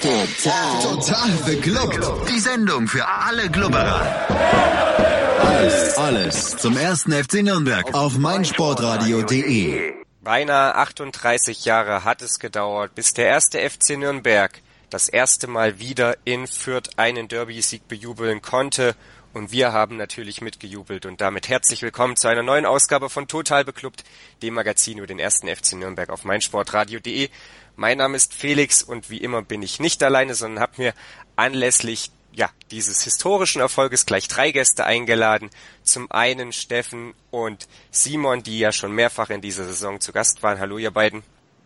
Total beglückt. Die Sendung für alle Glubberer. Alles zum ersten FC Nürnberg auf meinsportradio.de. Beinahe 38 Jahre hat es gedauert, bis der erste FC Nürnberg das erste Mal wieder in Fürth einen Derby-Sieg bejubeln konnte. Und wir haben natürlich mitgejubelt und damit herzlich willkommen zu einer neuen Ausgabe von Total Beklubbt, dem Magazin über den ersten FC Nürnberg auf meinsportradio.de. Mein Name ist Felix und wie immer bin ich nicht alleine, sondern habe mir anlässlich dieses historischen Erfolges gleich 3 Gäste eingeladen. Zum einen Steffen und Simon, die ja schon mehrfach in dieser Saison zu Gast waren. Hallo ihr beiden.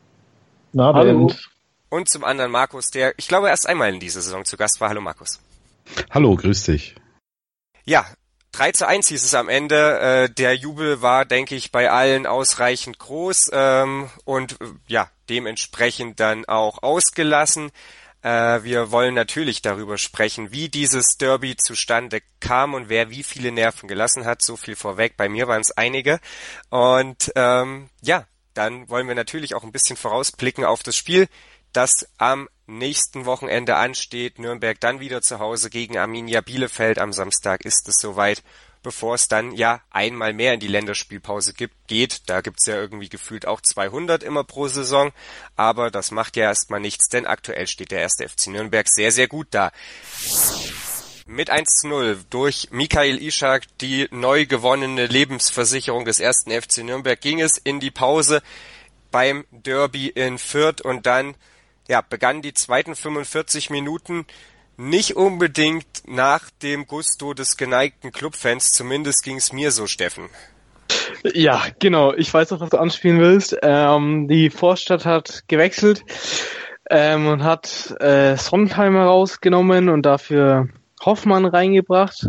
Hallo. Und zum anderen Markus, der, ich glaube, erst einmal in dieser Saison zu Gast war. Hallo Markus. Hallo, grüß dich. Ja, 3:1 hieß es am Ende. Der Jubel war, denke ich, bei allen ausreichend groß und dementsprechend dann auch ausgelassen. Wir wollen natürlich darüber sprechen, wie dieses Derby zustande kam und wer wie viele Nerven gelassen hat. So viel vorweg, bei mir waren es einige. Und dann wollen wir natürlich auch ein bisschen vorausblicken auf das Spiel, das am nächsten Wochenende ansteht. Nürnberg dann wieder zu Hause gegen Arminia Bielefeld. Am Samstag ist es soweit, bevor es dann einmal mehr in die Länderspielpause geht. Da gibt's ja irgendwie gefühlt auch 200 immer pro Saison. Aber das macht ja erstmal nichts, denn aktuell steht der erste FC Nürnberg sehr, sehr gut da. Mit 1:0 durch Michail Ishak, die neu gewonnene Lebensversicherung des ersten FC Nürnberg, ging es in die Pause beim Derby in Fürth und dann begannen die zweiten 45 Minuten nicht unbedingt nach dem Gusto des geneigten Clubfans, zumindest ging es mir so, Steffen. Ja, genau, ich weiß auch, was du anspielen willst. Die Vorstadt hat gewechselt und hat Sontheimer rausgenommen und dafür Hoffmann reingebracht.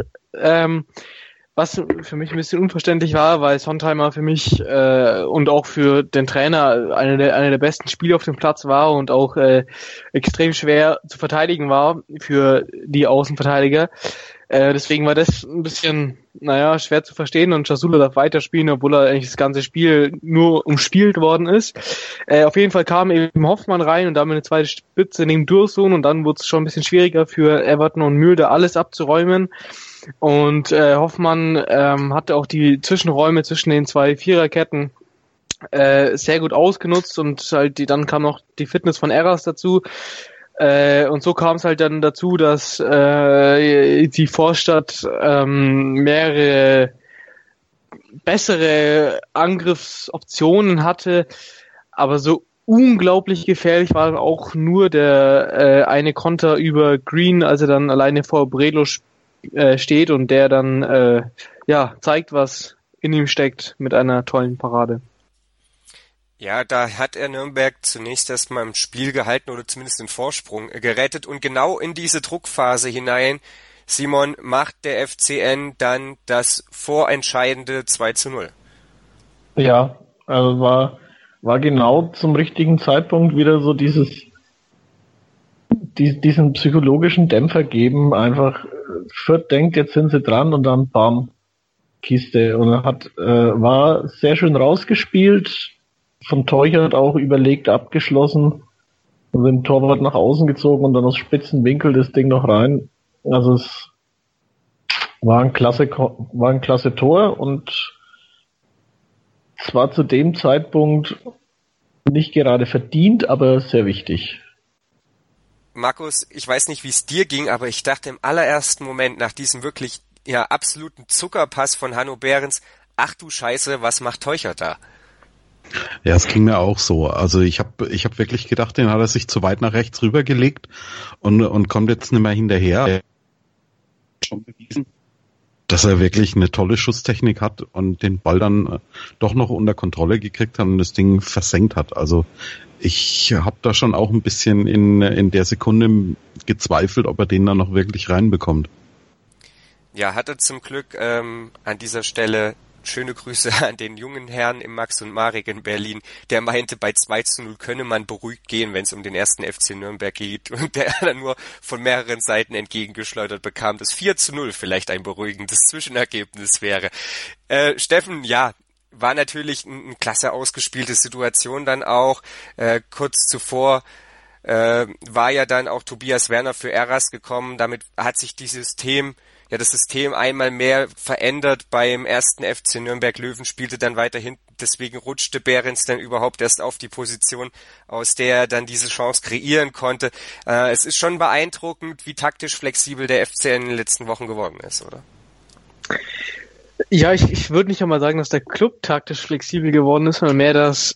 Was für mich ein bisschen unverständlich war, weil Sontheimer für mich und auch für den Trainer einer der besten Spieler auf dem Platz war und auch extrem schwer zu verteidigen war für die Außenverteidiger. Deswegen war das ein bisschen, schwer zu verstehen und Jasula darf weiterspielen, obwohl er eigentlich das ganze Spiel nur umspielt worden ist. Auf jeden Fall kam eben Hoffmann rein und damit eine zweite Spitze neben Dursun und dann wurde es schon ein bisschen schwieriger für Everton und Mühlder alles abzuräumen. Und Hoffmann hatte auch die Zwischenräume zwischen den zwei Viererketten sehr gut ausgenutzt und dann kam noch die Fitness von Eras dazu. Und so kam es halt dann dazu, dass die Vorstadt mehrere bessere Angriffsoptionen hatte, aber so unglaublich gefährlich war auch nur der eine Konter über Green, als er dann alleine vor Brelo steht und der dann zeigt, was in ihm steckt mit einer tollen Parade. Ja, da hat er Nürnberg zunächst erstmal im Spiel gehalten oder zumindest den Vorsprung gerettet und genau in diese Druckphase hinein, Simon, macht der FCN dann das vorentscheidende 2:0. Ja, also war genau zum richtigen Zeitpunkt wieder so diesen psychologischen Dämpfer geben, einfach Fürth denkt, jetzt sind sie dran und dann bam, Kiste. Und er war sehr schön rausgespielt, von Teuchert auch überlegt abgeschlossen und den Torwart nach außen gezogen und dann aus spitzen Winkel das Ding noch rein. Also es war ein klasse Tor und zwar zu dem Zeitpunkt nicht gerade verdient, aber sehr wichtig. Markus, ich weiß nicht, wie es dir ging, aber ich dachte im allerersten Moment nach diesem wirklich absoluten Zuckerpass von Hanno Behrens, ach du Scheiße, was macht Teuchert da? Ja, es ging mir auch so. Also ich hab wirklich gedacht, den hat er sich zu weit nach rechts rübergelegt und kommt jetzt nicht mehr hinterher. Er hat schon bewiesen, dass er wirklich eine tolle Schusstechnik hat und den Ball dann doch noch unter Kontrolle gekriegt hat und das Ding versenkt hat. Also ich habe da schon auch ein bisschen in der Sekunde gezweifelt, ob er den dann noch wirklich reinbekommt. Ja, hatte zum Glück an dieser Stelle schöne Grüße an den jungen Herrn im Max und Marek in Berlin, der meinte, bei 2:0 könne man beruhigt gehen, wenn es um den ersten FC Nürnberg geht und der dann nur von mehreren Seiten entgegengeschleudert bekam, dass 4:0 vielleicht ein beruhigendes Zwischenergebnis wäre. Steffen, war natürlich eine klasse ausgespielte Situation dann auch. Kurz zuvor war ja dann auch Tobias Werner für Eras gekommen. Damit hat sich das System einmal mehr verändert. Beim ersten FC Nürnberg Löwen spielte dann weiter hinten. Deswegen rutschte Behrens dann überhaupt erst auf die Position, aus der er dann diese Chance kreieren konnte. Es ist schon beeindruckend, wie taktisch flexibel der FC in den letzten Wochen geworden ist, oder? Ja, ich würde nicht einmal sagen, dass der Club taktisch flexibel geworden ist, sondern mehr, dass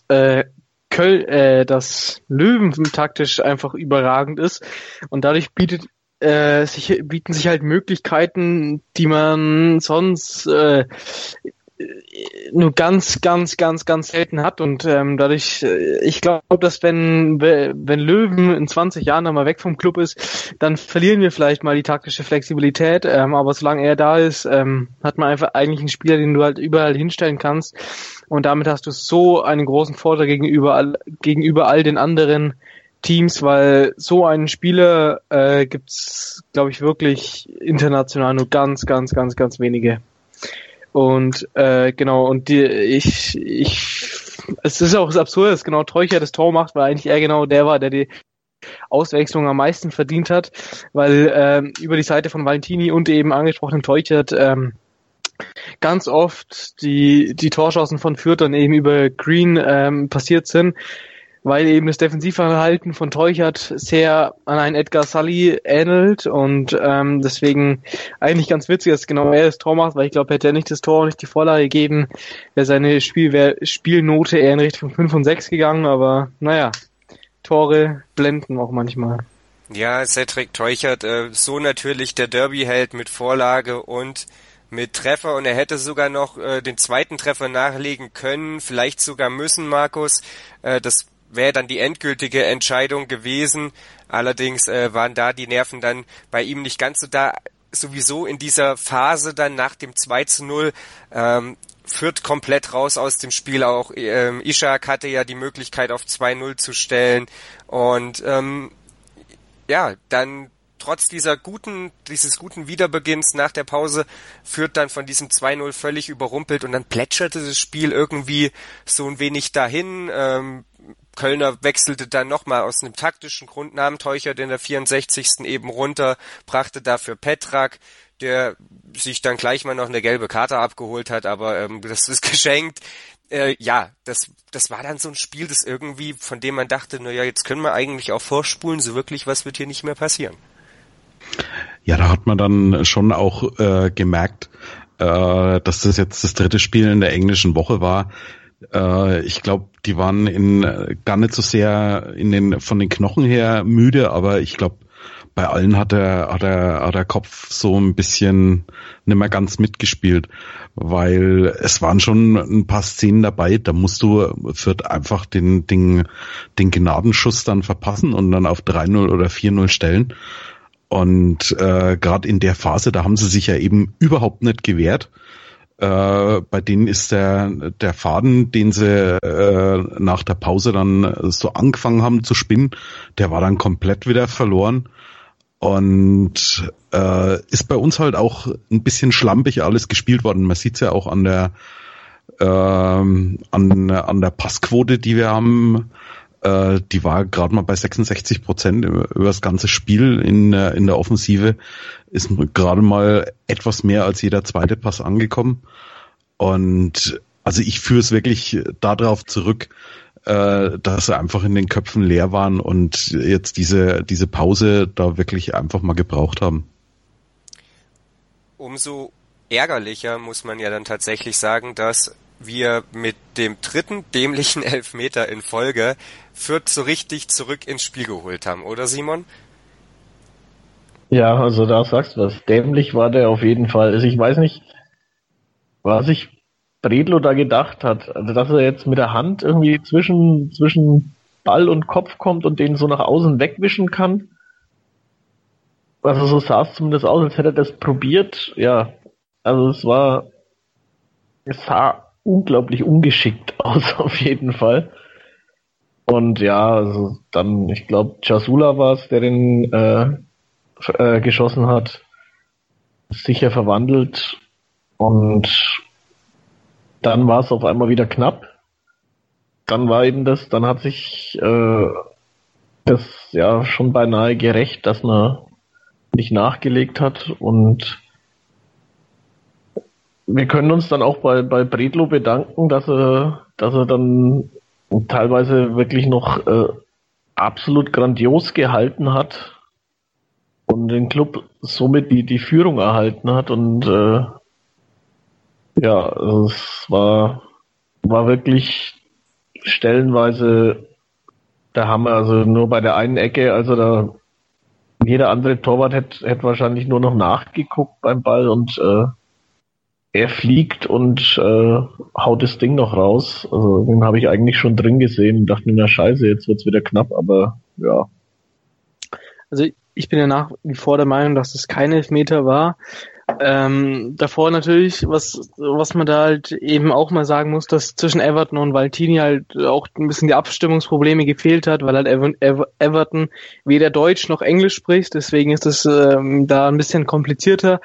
das Löwen taktisch einfach überragend ist und dadurch bieten sich halt Möglichkeiten, die man sonst nur ganz selten hat und dadurch, ich glaube, dass wenn Löwen in 20 Jahren dann mal weg vom Club ist, dann verlieren wir vielleicht mal die taktische Flexibilität, aber solange er da ist, hat man einfach eigentlich einen Spieler, den du halt überall hinstellen kannst und damit hast du so einen großen Vorteil gegenüber all den anderen Teams, weil so einen Spieler gibt's, glaube ich, wirklich international nur ganz wenige. Und genau, und es ist auch das Absurde, dass genau Teuchert das Tor macht, weil eigentlich er genau der war, der die Auswechslung am meisten verdient hat, weil über die Seite von Valentini und eben angesprochenen Teuchert ganz oft die Torchancen von Fürth dann eben über Green passiert sind, weil eben das Defensivverhalten von Teuchert sehr an einen Edgar Sully ähnelt und deswegen eigentlich ganz witzig, dass genau er das Tor macht, weil ich glaube, hätte er nicht das Tor und nicht die Vorlage gegeben, wäre seine Spielnote eher in Richtung 5 und 6 gegangen, aber naja, Tore blenden auch manchmal. Ja, Cedric Teuchert, so natürlich der Derby-Held mit Vorlage und mit Treffer und er hätte sogar noch den zweiten Treffer nachlegen können, vielleicht sogar müssen, Markus. Das wäre dann die endgültige Entscheidung gewesen. Allerdings waren da die Nerven dann bei ihm nicht ganz so da. Sowieso in dieser Phase dann nach dem 2:0 Fürth komplett raus aus dem Spiel. Auch Ishak hatte ja die Möglichkeit auf 2:0 zu stellen. Und dann trotz dieses guten Wiederbeginns nach der Pause Fürth dann von diesem 2:0 völlig überrumpelt und dann plätscherte das Spiel irgendwie so ein wenig dahin. Kölner wechselte dann nochmal aus einem taktischen Grund, nahm Teuchert in der 64. eben runter, brachte dafür Petrak, der sich dann gleich mal noch eine gelbe Karte abgeholt hat, aber das ist geschenkt. Das war dann so ein Spiel, das irgendwie, von dem man dachte, naja, jetzt können wir eigentlich auch vorspulen, so wirklich was wird hier nicht mehr passieren. Ja, da hat man dann schon auch gemerkt, dass das jetzt das dritte Spiel in der englischen Woche war. Ich glaube, die waren gar nicht so sehr von den Knochen her müde, aber ich glaube, bei allen hat der Kopf so ein bisschen nicht mehr ganz mitgespielt, weil es waren schon ein paar Szenen dabei, da musst du Fürth einfach den Gnadenschuss dann verpassen und dann auf 3:0 oder 4:0 stellen. Und gerade in der Phase, da haben sie sich ja eben überhaupt nicht gewehrt. Bei denen ist der Faden, den sie nach der Pause dann so angefangen haben zu spinnen, der war dann komplett wieder verloren und ist bei uns halt auch ein bisschen schlampig alles gespielt worden. Man sieht's ja auch an der Passquote, die wir haben. Die war gerade mal bei 66% über das ganze Spiel in der Offensive, ist gerade mal etwas mehr als jeder zweite Pass angekommen. Und also ich führe es wirklich darauf zurück, dass sie einfach in den Köpfen leer waren und jetzt diese Pause da wirklich einfach mal gebraucht haben. Umso ärgerlicher muss man ja dann tatsächlich sagen, dass wir mit dem dritten dämlichen Elfmeter in Folge Fürth so richtig zurück ins Spiel geholt haben, oder Simon? Ja, also da sagst du was. Dämlich war der auf jeden Fall. Also ich weiß nicht, was sich Bredlo da gedacht hat. Also dass er jetzt mit der Hand irgendwie zwischen Ball und Kopf kommt und den so nach außen wegwischen kann. Also so sah es zumindest aus, als hätte er das probiert. Ja, also es sah unglaublich ungeschickt aus, auf jeden Fall. Und ja, also dann, ich glaube, Jasula war es, der den geschossen hat, sicher verwandelt. Und dann war es auf einmal wieder knapp. Dann war eben dann hat sich das ja schon beinahe gerecht, dass man nicht nachgelegt hat, und wir können uns dann auch bei Bredlo bedanken, dass er dann teilweise wirklich noch absolut grandios gehalten hat und den Club somit die Führung erhalten hat, und es war wirklich stellenweise der Hammer. Also nur bei der einen Ecke, also da jeder andere Torwart hätte wahrscheinlich nur noch nachgeguckt beim Ball, und er fliegt und haut das Ding noch raus. Also den habe ich eigentlich schon drin gesehen und dachte mir, na scheiße, jetzt wird's wieder knapp, aber ja. Also ich bin ja nach wie vor der Meinung, dass es kein Elfmeter war. Davor natürlich, was man da halt eben auch mal sagen muss, dass zwischen Everton und Valtini halt auch ein bisschen die Abstimmungsprobleme gefehlt hat, weil halt Everton weder Deutsch noch Englisch spricht, deswegen ist es da ein bisschen komplizierter.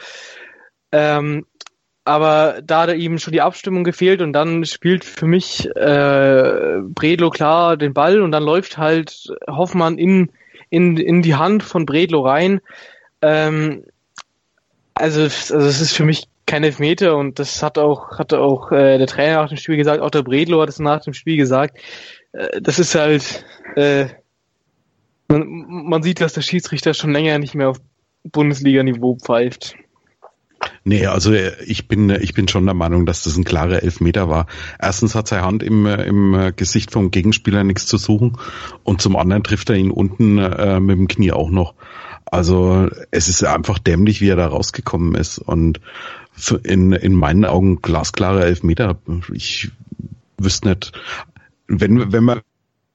Aber da hat eben schon die Abstimmung gefehlt, und dann spielt für mich Bredlo klar den Ball, und dann läuft halt Hoffmann in die Hand von Bredlo rein. Also es ist für mich kein Elfmeter, und das hatte auch der Trainer nach dem Spiel gesagt, auch der Bredlo hat es nach dem Spiel gesagt. Das ist halt, man sieht, dass der Schiedsrichter schon länger nicht mehr auf Bundesliga-Niveau pfeift. Nee, also ich bin schon der Meinung, dass das ein klarer Elfmeter war. Erstens hat seine Hand im Gesicht vom Gegenspieler nichts zu suchen, und zum anderen trifft er ihn unten mit dem Knie auch noch. Also es ist einfach dämlich, wie er da rausgekommen ist, und in meinen Augen glasklarer Elfmeter. Ich wüsste nicht, wenn man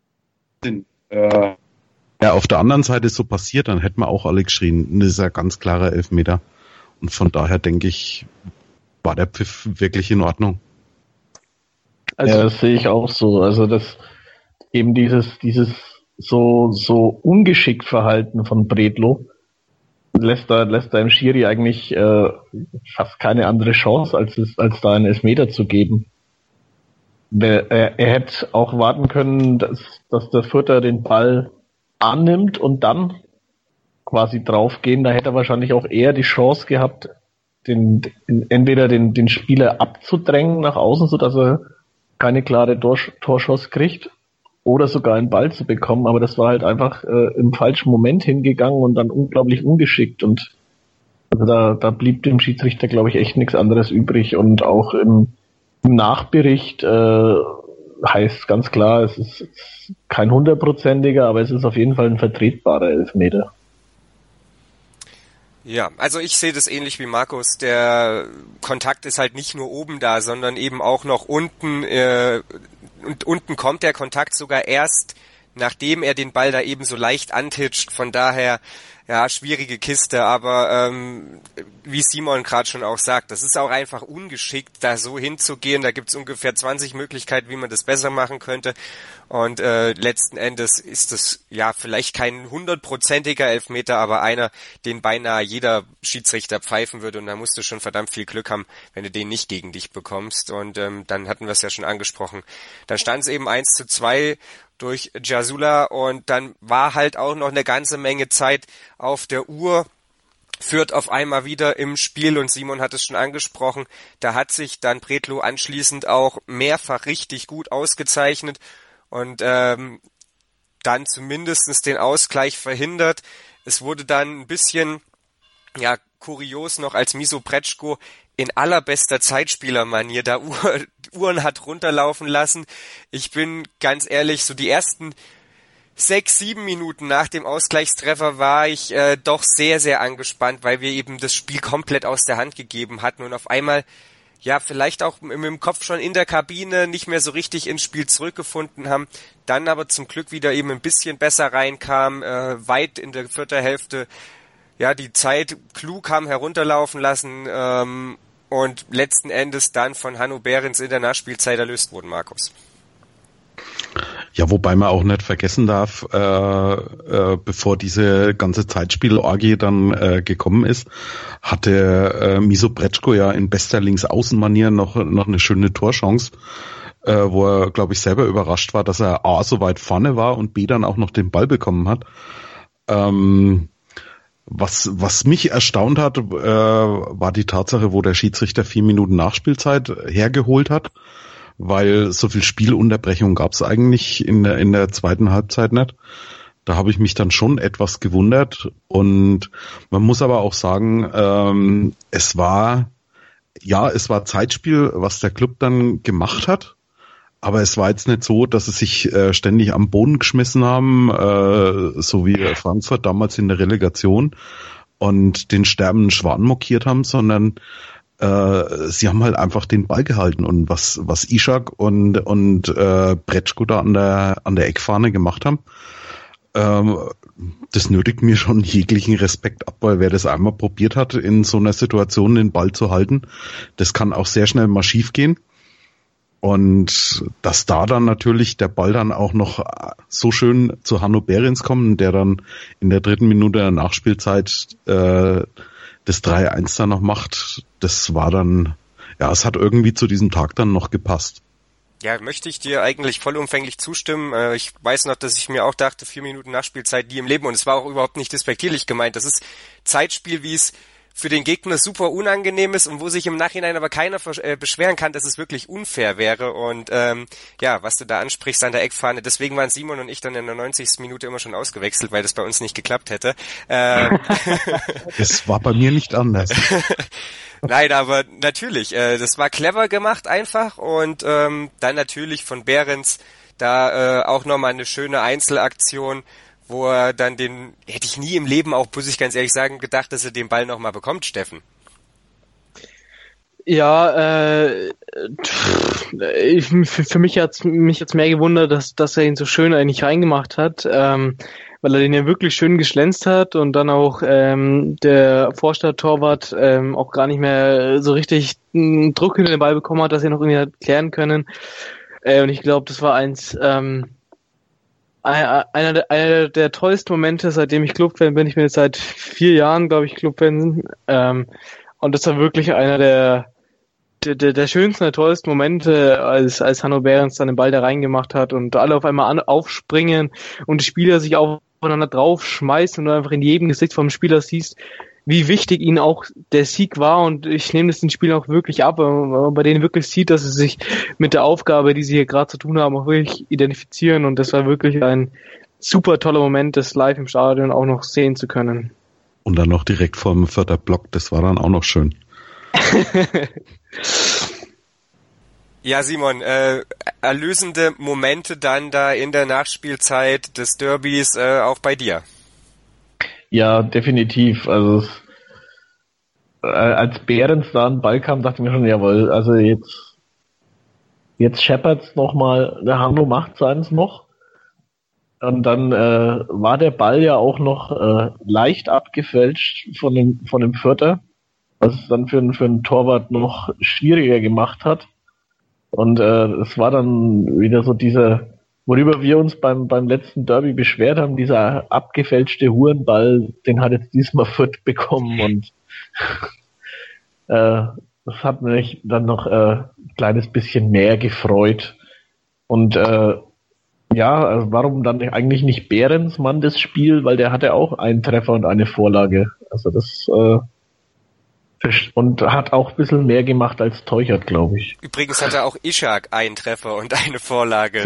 auf der anderen Seite so passiert, dann hätten wir auch alle geschrien, das ist ein ganz klarer Elfmeter. Und von daher denke ich, war der Pfiff wirklich in Ordnung. Also, ja, das sehe ich auch so. Also das eben dieses so ungeschickt Verhalten von Bredlo lässt da im Schiri eigentlich fast keine andere Chance, als da einen Elfmeter zu geben. Er hätte auch warten können, dass der Fürther den Ball annimmt und dann quasi draufgehen. Da hätte er wahrscheinlich auch eher die Chance gehabt, entweder den Spieler abzudrängen nach außen, sodass er keine klare Torchance kriegt, oder sogar einen Ball zu bekommen. Aber das war halt einfach im falschen Moment hingegangen und dann unglaublich ungeschickt. Und also da blieb dem Schiedsrichter, glaube ich, echt nichts anderes übrig. Und auch im Nachbericht heißt ganz klar, es ist kein 100%iger, aber es ist auf jeden Fall ein vertretbarer Elfmeter. Ja, also ich sehe das ähnlich wie Markus. Der Kontakt ist halt nicht nur oben da, sondern eben auch noch unten. Und unten kommt der Kontakt sogar erst, nachdem er den Ball da eben so leicht antitscht. Von daher, ja, schwierige Kiste. Aber wie Simon gerade schon auch sagt, das ist auch einfach ungeschickt, da so hinzugehen. Da gibt's ungefähr 20 Möglichkeiten, wie man das besser machen könnte. Und letzten Endes ist es ja vielleicht kein 100%iger Elfmeter, aber einer, den beinahe jeder Schiedsrichter pfeifen würde. Und da musst du schon verdammt viel Glück haben, wenn du den nicht gegen dich bekommst. Und dann hatten wir es ja schon angesprochen. Dann stand es eben 1:2 durch Jasula, und dann war halt auch noch eine ganze Menge Zeit auf der Uhr. Fürth auf einmal wieder im Spiel, und Simon hat es schon angesprochen, da hat sich dann Bredlo anschließend auch mehrfach richtig gut ausgezeichnet und dann zumindest den Ausgleich verhindert. Es wurde dann ein bisschen kurios noch, als Miso Prečko in allerbester Zeitspielermanier da Uhren hat runterlaufen lassen. Ich bin ganz ehrlich, so die ersten 6-7 Minuten nach dem Ausgleichstreffer war ich doch sehr, sehr angespannt, weil wir eben das Spiel komplett aus der Hand gegeben hatten und auf einmal, ja, vielleicht auch mit dem Kopf schon in der Kabine nicht mehr so richtig ins Spiel zurückgefunden haben, dann aber zum Glück wieder eben ein bisschen besser reinkam, weit in der vierten Hälfte, ja, die Zeit klug haben herunterlaufen lassen und letzten Endes dann von Hanno Behrens in der Nachspielzeit erlöst wurden, Markus. Ja, wobei man auch nicht vergessen darf, bevor diese ganze Zeitspiel-Orgie dann gekommen ist, hatte Miso Prečko ja in bester Linksaußenmanier noch eine schöne Torchance, wo er, glaube ich, selber überrascht war, dass er A, so weit vorne war und B, dann auch noch den Ball bekommen hat. Was mich erstaunt hat, war die Tatsache, wo der Schiedsrichter 4 Minuten Nachspielzeit hergeholt hat, weil so viel Spielunterbrechung gab es eigentlich in der zweiten Halbzeit nicht. Da habe ich mich dann schon etwas gewundert und man muss aber auch sagen, es war Zeitspiel, was der Club dann gemacht hat, aber es war jetzt nicht so, dass sie sich ständig am Boden geschmissen haben, so wie Frankfurt damals in der Relegation und den sterbenden Schwan mokiert haben, sondern sie haben halt einfach den Ball gehalten und was Ishak und Bretschko da an der Eckfahne gemacht haben, das nötigt mir schon jeglichen Respekt ab, weil wer das einmal probiert hat, in so einer Situation den Ball zu halten, das kann auch sehr schnell mal schief gehen. Und dass da dann natürlich der Ball dann auch noch so schön zu Hanno Behrens kommt, der dann in der 3. Minute der Nachspielzeit das 3-1 dann noch macht, das war dann, ja, es hat irgendwie zu diesem Tag dann noch gepasst. Ja, möchte ich dir eigentlich vollumfänglich zustimmen. Ich weiß noch, dass ich mir auch dachte, 4 Minuten Nachspielzeit, die im Leben, und es war auch überhaupt nicht despektierlich gemeint. Das ist Zeitspiel, wie es für den Gegner super unangenehm ist und wo sich im Nachhinein aber keiner beschweren kann, dass es wirklich unfair wäre. Und ja, was du da ansprichst an der Eckfahne, deswegen waren Simon und ich dann in der 90. Minute immer schon ausgewechselt, weil das bei uns nicht geklappt hätte. Es war bei mir nicht anders. Nein, aber natürlich, das war clever gemacht einfach und dann natürlich von Behrens da auch nochmal eine schöne Einzelaktion, wo er dann hätte ich nie im Leben auch, muss ich ganz ehrlich sagen, gedacht, dass er den Ball nochmal bekommt, Steffen. Ja, für mich hat's mich jetzt mehr gewundert, dass er ihn so schön eigentlich reingemacht hat, weil er den ja wirklich schön geschlänzt hat und dann auch der Vorstadttorwart auch gar nicht mehr so richtig Druck hinter den Ball bekommen hat, dass er noch irgendwie hat klären können. Und ich glaube, das war einer der tollsten Momente, seitdem ich Clubfan bin. Ich bin jetzt seit 4 Jahren, glaube ich, Clubfan. Und das war wirklich einer der schönsten, der tollsten Momente, als Hanno Behrens dann den Ball da reingemacht hat und alle auf einmal aufspringen und die Spieler sich aufeinander draufschmeißen und du einfach in jedem Gesicht vom Spieler siehst, wie wichtig ihnen auch der Sieg war, und ich nehme das den Spielern auch wirklich ab, weil man bei denen wirklich sieht, dass sie sich mit der Aufgabe, die sie hier gerade zu tun haben, auch wirklich identifizieren, und das war wirklich ein super toller Moment, das live im Stadion auch noch sehen zu können. Und dann noch direkt vor dem 4. Block, das war dann auch noch schön. Ja, Simon, erlösende Momente dann da in der Nachspielzeit des Derbys auch bei dir. Ja, definitiv. Also als Behrens da an den Ball kam, dachte ich mir schon, jawohl, also jetzt scheppert's nochmal, der Hanno macht seins noch. Und dann war der Ball ja auch noch leicht abgefälscht von dem Vierter, was es dann für einen Torwart noch schwieriger gemacht hat. Und es war dann wieder so dieser, worüber wir uns beim letzten Derby beschwert haben, dieser abgefälschte Hurenball, den hat jetzt diesmal Fürth bekommen, und das hat mich dann noch ein kleines bisschen mehr gefreut. Und ja, also warum dann eigentlich nicht Behrens Mann des Spiels, weil der hatte auch einen Treffer und eine Vorlage. Also das und hat auch ein bisschen mehr gemacht als Teuchert, glaube ich. Übrigens hatte auch Ishak einen Treffer und eine Vorlage.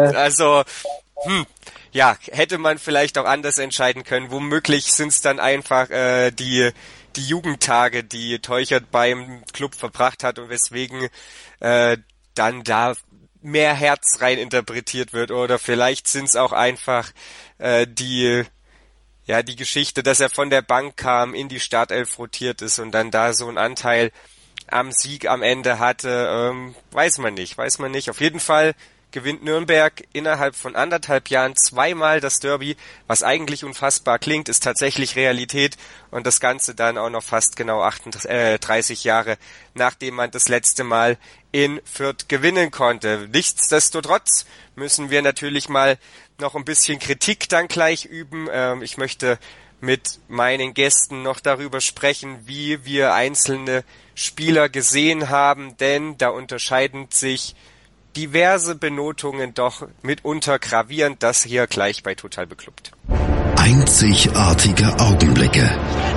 Ja, hätte man vielleicht auch anders entscheiden können. Womöglich sind es dann einfach die Jugendtage, die Teuchert beim Club verbracht hat und weswegen dann da mehr Herz rein interpretiert wird. Oder vielleicht sind es auch einfach die Geschichte, dass er von der Bank kam, in die Startelf rotiert ist und dann da so einen Anteil am Sieg am Ende hatte, weiß man nicht. Auf jeden Fall gewinnt Nürnberg innerhalb von 1,5 Jahren 2-mal das Derby, was eigentlich unfassbar klingt, ist tatsächlich Realität, und das Ganze dann auch noch fast genau 30 Jahre, nachdem man das letzte Mal in Fürth gewinnen konnte. Nichtsdestotrotz müssen wir natürlich mal noch ein bisschen Kritik dann gleich üben. Ich möchte mit meinen Gästen noch darüber sprechen, wie wir einzelne Spieler gesehen haben, denn da unterscheiden sich diverse Benotungen doch mitunter gravierend, das hier gleich bei Total Beklubbt. Einzigartige Augenblicke.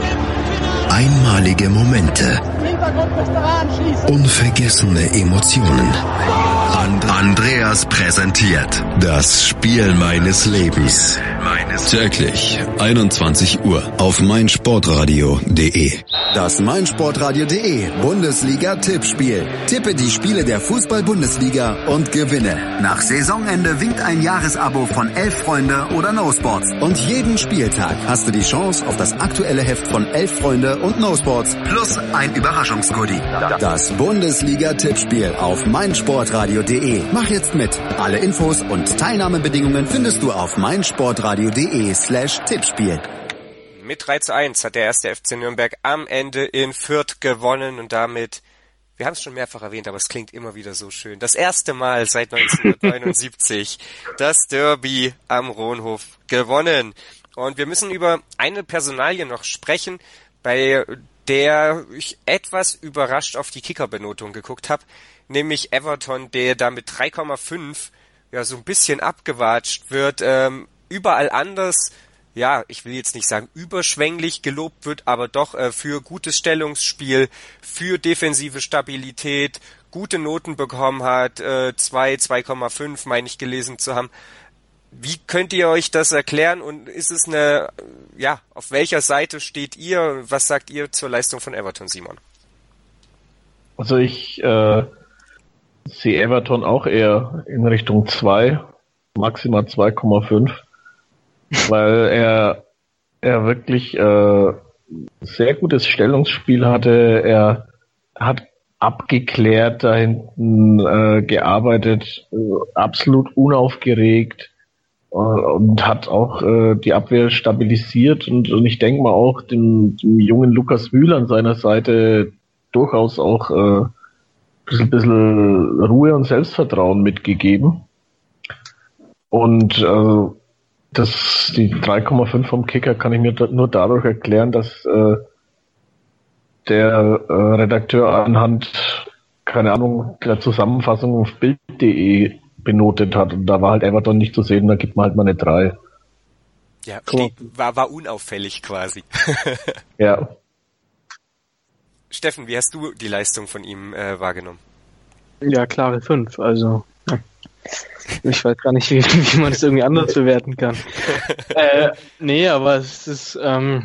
Einmalige Momente. Unvergessene Emotionen. Andreas präsentiert das Spiel meines Lebens. Täglich 21 Uhr auf meinsportradio.de. Das meinsportradio.de Bundesliga-Tippspiel. Tippe die Spiele der Fußball-Bundesliga und gewinne. Nach Saisonende winkt ein Jahresabo von 11 Freunde oder No Sports. Und jeden Spieltag hast du die Chance auf das aktuelle Heft von 11 Freunde und No Sports plus ein Überraschungsgoodie. Das Bundesliga-Tippspiel auf meinsportradio.de. Mach jetzt mit. Alle Infos und Teilnahmebedingungen findest du auf meinsportradio.de/Tippspiel. Mit 3:1 hat der erste FC Nürnberg am Ende in Fürth gewonnen und damit, wir haben es schon mehrfach erwähnt, aber es klingt immer wieder so schön, das erste Mal seit 1979 das Derby am Rohnhof gewonnen. Und wir müssen über eine Personalie noch sprechen, bei der ich etwas überrascht auf die Kickerbenotung geguckt habe, nämlich Everton, der da mit 3,5 ja so ein bisschen abgewatscht wird, überall anders, ja, ich will jetzt nicht sagen überschwänglich gelobt wird, aber doch für gutes Stellungsspiel, für defensive Stabilität, gute Noten bekommen hat, 2,5 meine ich gelesen zu haben. Wie könnt ihr euch das erklären und ist es auf welcher Seite steht ihr? Was sagt ihr zur Leistung von Everton, Simon? Also ich sehe Everton auch eher in Richtung 2, maximal 2,5, weil er wirklich sehr gutes Stellungsspiel hatte. Er hat abgeklärt da hinten gearbeitet, absolut unaufgeregt und hat auch die Abwehr stabilisiert und ich denke mal auch dem jungen Lukas Mühl an seiner Seite durchaus auch ein bisschen Ruhe und Selbstvertrauen mitgegeben. Und die 3,5 vom Kicker kann ich mir nur dadurch erklären, dass der Redakteur anhand, keine Ahnung, der Zusammenfassung auf Bild.de benotet hat. Und da war halt Everton nicht zu sehen, da gibt man halt mal eine 3. Ja, okay. War unauffällig quasi. Ja. Steffen, wie hast du die Leistung von ihm wahrgenommen? Ja, klare 5, also ich weiß gar nicht, wie man es irgendwie anders bewerten kann. Nee, aber es ist für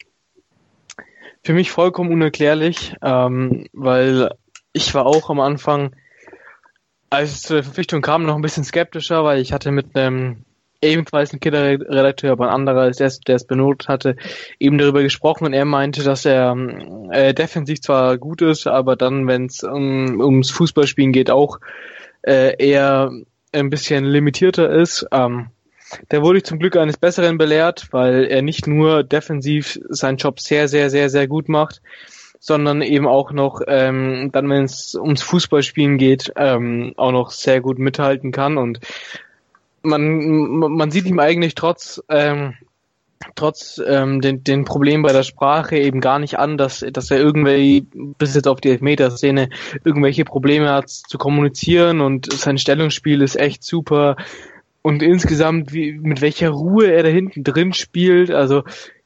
mich vollkommen unerklärlich, weil ich war auch am Anfang, als es zu der Verpflichtung kam, noch ein bisschen skeptischer, weil ich hatte mit einem ebenfalls ein Kinderredakteur, aber ein anderer, als der es benotet hatte, eben darüber gesprochen und er meinte, dass er defensiv zwar gut ist, aber dann, wenn es ums Fußballspielen geht, auch eher ein bisschen limitierter ist. Da wurde ich zum Glück eines Besseren belehrt, weil er nicht nur defensiv seinen Job sehr, sehr, sehr, sehr gut macht, sondern eben auch noch, dann, wenn es ums Fußballspielen geht, auch noch sehr gut mithalten kann und man sieht ihm eigentlich trotz den Problemen bei der Sprache eben gar nicht an, dass er irgendwie bis jetzt auf die Elfmeterszene irgendwelche Probleme hat zu kommunizieren und sein Stellungsspiel ist echt super und insgesamt mit welcher Ruhe er da hinten drin spielt, also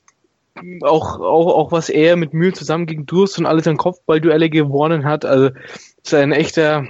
auch was er mit Mühe zusammen gegen Durst und alles an Kopfballduelle gewonnen hat, also ist ein echter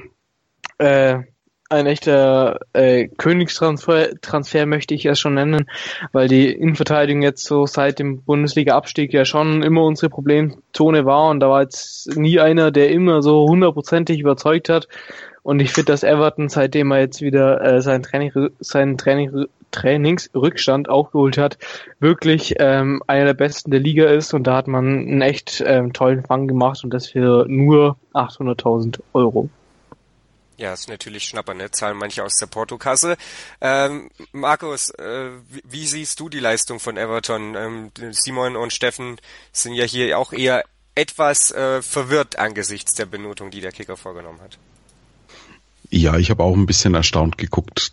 Königstransfer möchte ich es schon nennen, weil die Innenverteidigung jetzt so seit dem Bundesliga-Abstieg ja schon immer unsere Problemzone war und da war jetzt nie einer, der immer so 100%ig überzeugt hat und ich finde, dass Everton, seitdem er jetzt wieder seinen Trainingsrückstand aufgeholt hat, wirklich einer der besten der Liga ist und da hat man einen echt tollen Fang gemacht und das für nur 800.000 Euro. Ja, ist natürlich Schnapper, ne? Zahlen manche aus der Portokasse. Markus, wie siehst du die Leistung von Everton? Simon und Steffen sind ja hier auch eher etwas verwirrt angesichts der Benotung, die der Kicker vorgenommen hat. Ja, ich habe auch ein bisschen erstaunt geguckt.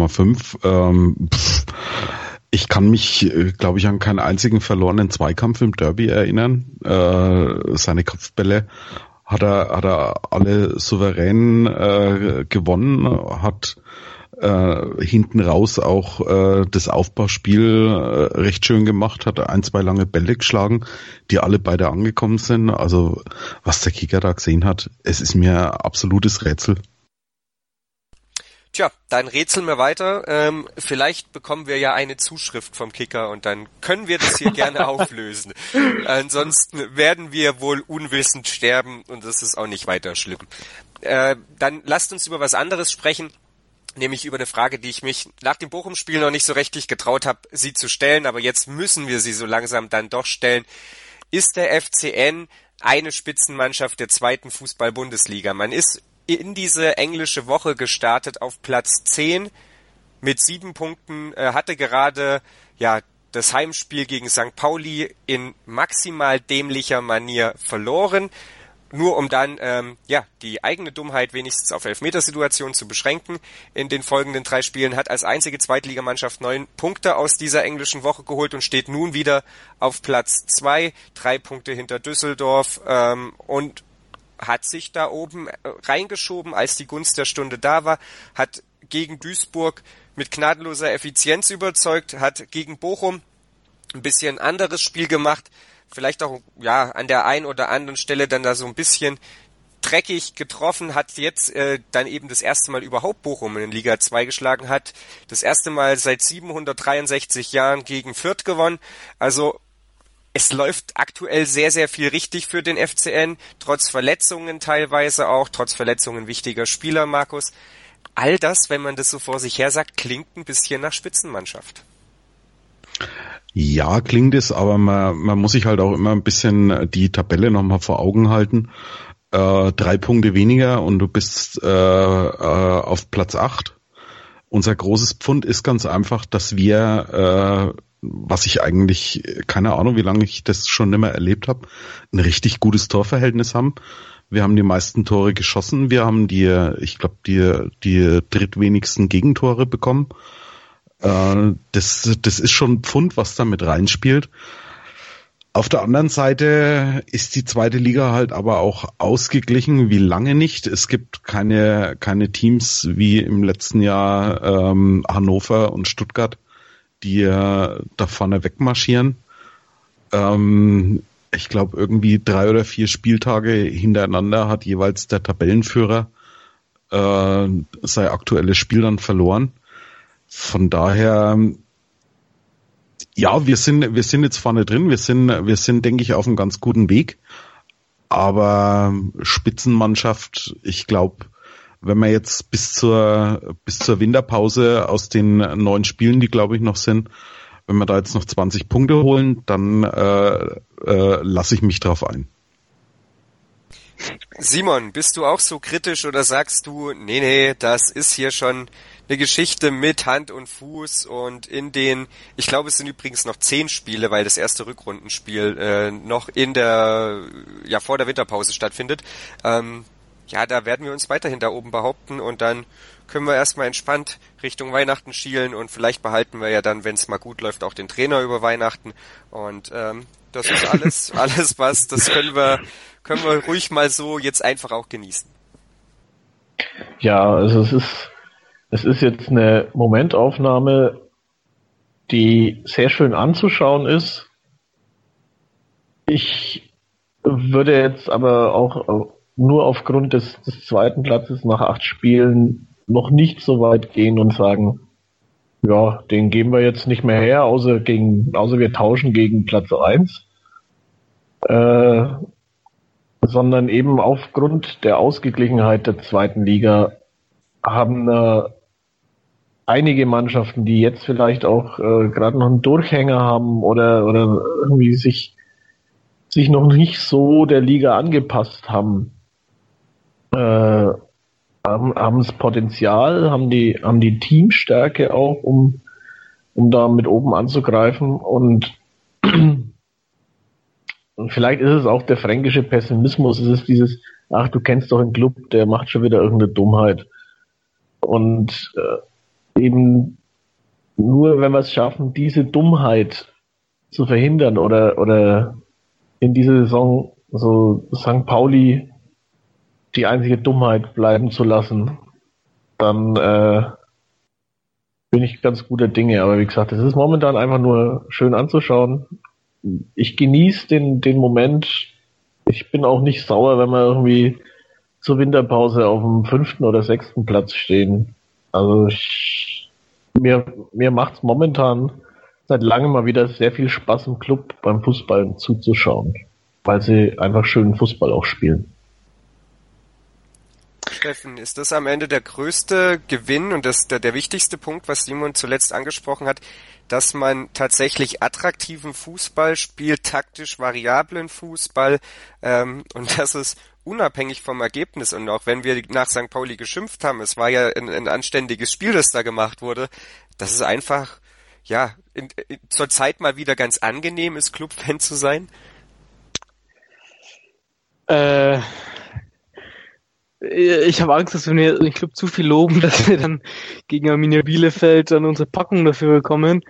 3,5. Ich kann mich, glaube ich, an keinen einzigen verlorenen Zweikampf im Derby erinnern. Seine Kopfbälle hat er alle souverän gewonnen, hat hinten raus auch das Aufbauspiel recht schön gemacht, hat 1-2 lange Bälle geschlagen, die alle beide angekommen sind. Also was der Kicker da gesehen hat, es ist mir absolutes Rätsel. Tja, dann rätseln wir weiter. Vielleicht bekommen wir ja eine Zuschrift vom Kicker und dann können wir das hier gerne auflösen. Ansonsten werden wir wohl unwissend sterben und das ist auch nicht weiter schlimm. Dann lasst uns über was anderes sprechen, nämlich über eine Frage, die ich mich nach dem Bochum-Spiel noch nicht so richtig getraut habe, sie zu stellen, aber jetzt müssen wir sie so langsam dann doch stellen. Ist der FCN eine Spitzenmannschaft der 2. Fußball-Bundesliga? Man ist in diese englische Woche gestartet auf Platz 10 mit 7 Punkten, hatte gerade das Heimspiel gegen St. Pauli in maximal dämlicher Manier verloren, nur um dann die eigene Dummheit wenigstens auf Elfmetersituationen zu beschränken. In den folgenden 3 Spielen hat als einzige Zweitligamannschaft 9 Punkte aus dieser englischen Woche geholt und steht nun wieder auf Platz 2, 3 Punkte hinter Düsseldorf und hat sich da oben reingeschoben, als die Gunst der Stunde da war, hat gegen Duisburg mit gnadenloser Effizienz überzeugt, hat gegen Bochum ein bisschen anderes Spiel gemacht, vielleicht auch an der einen oder anderen Stelle dann da so ein bisschen dreckig getroffen, hat jetzt dann eben das erste Mal überhaupt Bochum in Liga 2 geschlagen, hat das erste Mal seit 763 Jahren gegen Fürth gewonnen, also es läuft aktuell sehr, sehr viel richtig für den FCN, trotz Verletzungen teilweise auch, trotz Verletzungen wichtiger Spieler, Markus. All das, wenn man das so vor sich her sagt, klingt ein bisschen nach Spitzenmannschaft. Ja, klingt es, aber man muss sich halt auch immer ein bisschen die Tabelle nochmal vor Augen halten. 3 Punkte weniger und du bist auf Platz 8. Unser großes Pfund ist ganz einfach, dass wir was ich eigentlich, keine Ahnung, wie lange ich das schon nicht mehr erlebt habe, ein richtig gutes Torverhältnis haben. Wir haben die meisten Tore geschossen. Wir haben die drittwenigsten Gegentore bekommen. Das ist schon ein Pfund, was da mit reinspielt. Auf der anderen Seite ist die 2. Liga halt aber auch ausgeglichen wie lange nicht. Es gibt keine Teams wie im letzten Jahr Hannover und Stuttgart, die da vorne wegmarschieren. Ich glaube, irgendwie 3 oder 4 Spieltage hintereinander hat jeweils der Tabellenführer sein aktuelles Spiel dann verloren. Von daher, ja, wir sind jetzt vorne drin. Wir sind, denke ich, auf einem ganz guten Weg. Aber Spitzenmannschaft, ich glaube, wenn wir jetzt bis zur Winterpause aus den 9 Spielen, die glaube ich noch sind, wenn wir da jetzt noch 20 Punkte holen, dann lasse ich mich drauf ein. Simon, bist du auch so kritisch oder sagst du, nee, das ist hier schon eine Geschichte mit Hand und Fuß und ich glaube es sind übrigens noch 10 Spiele, weil das erste Rückrundenspiel noch vor der Winterpause stattfindet. Da werden wir uns weiterhin da oben behaupten und dann können wir erstmal entspannt Richtung Weihnachten schielen und vielleicht behalten wir ja dann, wenn es mal gut läuft, auch den Trainer über Weihnachten und das ist alles was, das können wir ruhig mal so jetzt einfach auch genießen. Ja, also es ist jetzt eine Momentaufnahme, die sehr schön anzuschauen ist. Ich würde jetzt aber auch nur aufgrund des 2. Platzes nach 8 Spielen noch nicht so weit gehen und sagen, ja, den geben wir jetzt nicht mehr her, außer wir tauschen gegen Platz 1. Sondern eben aufgrund der Ausgeglichenheit der 2. Liga haben einige Mannschaften, die jetzt vielleicht auch gerade noch einen Durchhänger haben oder irgendwie sich noch nicht so der Liga angepasst haben, haben das Potenzial, haben die Teamstärke auch, um da mit oben anzugreifen und vielleicht ist es auch der fränkische Pessimismus, es ist dieses, ach, du kennst doch einen Club, der macht schon wieder irgendeine Dummheit. Und eben nur wenn wir es schaffen, diese Dummheit zu verhindern oder in dieser Saison so St. Pauli die einzige Dummheit bleiben zu lassen, dann bin ich ganz guter Dinge. Aber wie gesagt, es ist momentan einfach nur schön anzuschauen. Ich genieße den Moment. Ich bin auch nicht sauer, wenn wir irgendwie zur Winterpause auf dem 5. oder 6. Platz stehen. Also mir macht's momentan seit langem mal wieder sehr viel Spaß im Club beim Fußball zuzuschauen, weil sie einfach schönen Fußball auch spielen. Steffen, ist das am Ende der größte Gewinn und der wichtigste Punkt, was Simon zuletzt angesprochen hat, dass man tatsächlich attraktiven Fußball spielt, taktisch variablen Fußball und dass es unabhängig vom Ergebnis, und auch wenn wir nach St. Pauli geschimpft haben, es war ja ein anständiges Spiel, das da gemacht wurde, dass es einfach zur Zeit mal wieder ganz angenehm ist, Clubfan zu sein? Ich habe Angst, dass wenn wir den Club zu viel loben, dass wir dann gegen Arminia Bielefeld dann unsere Packung dafür bekommen.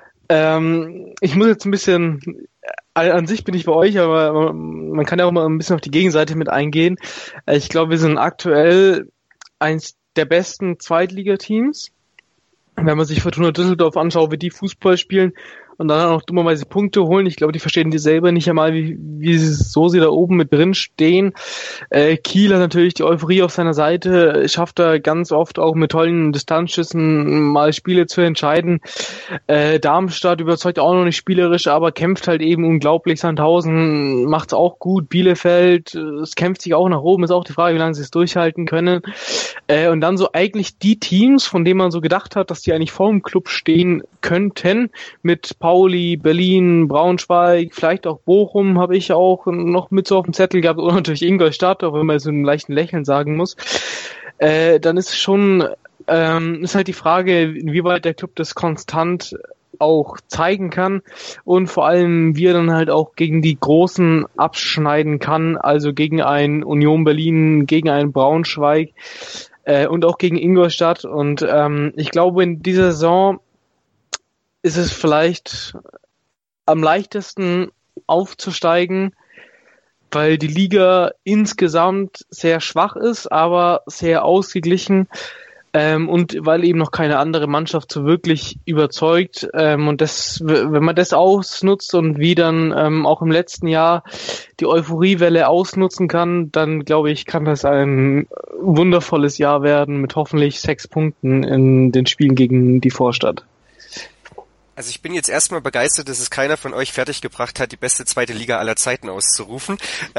Ich muss jetzt ein bisschen, an sich bin ich bei euch, aber man kann ja auch mal ein bisschen auf die Gegenseite mit eingehen. Ich glaube, wir sind aktuell eins der besten Zweitligateams. Wenn man sich Fortuna Düsseldorf anschaut, wie die Fußball spielen und dann auch dummerweise Punkte holen. Ich glaube, die verstehen die selber nicht einmal, wie sie da oben mit drin stehen. Kiel hat natürlich die Euphorie auf seiner Seite, schafft da ganz oft auch mit tollen Distanzschüssen mal Spiele zu entscheiden. Darmstadt überzeugt auch noch nicht spielerisch, aber kämpft halt eben unglaublich. Sandhausen macht's auch gut. Bielefeld, es kämpft sich auch nach oben. Ist auch die Frage, wie lange sie es durchhalten können. Und dann so eigentlich die Teams, von denen man so gedacht hat, dass die eigentlich vor dem Club stehen könnten, mit Pauli, Berlin, Braunschweig, vielleicht auch Bochum habe ich auch noch mit so auf dem Zettel gehabt, und natürlich Ingolstadt, auch wenn man so einen leichten Lächeln sagen muss. Dann ist schon, ist halt die Frage, inwieweit der Club das konstant auch zeigen kann und vor allem wie er dann halt auch gegen die Großen abschneiden kann, also gegen ein Union Berlin, gegen einen Braunschweig und auch gegen Ingolstadt. Und ich glaube, in dieser Saison ist es vielleicht am leichtesten aufzusteigen, weil die Liga insgesamt sehr schwach ist, aber sehr ausgeglichen und weil eben noch keine andere Mannschaft so wirklich überzeugt. Und das, wenn man das ausnutzt und wie dann auch im letzten Jahr die Euphoriewelle ausnutzen kann, dann glaube ich, kann das ein wundervolles Jahr werden mit hoffentlich 6 Punkten in den Spielen gegen die Vorstadt. Also ich bin jetzt erstmal begeistert, dass es keiner von euch fertiggebracht hat, die beste zweite Liga aller Zeiten auszurufen.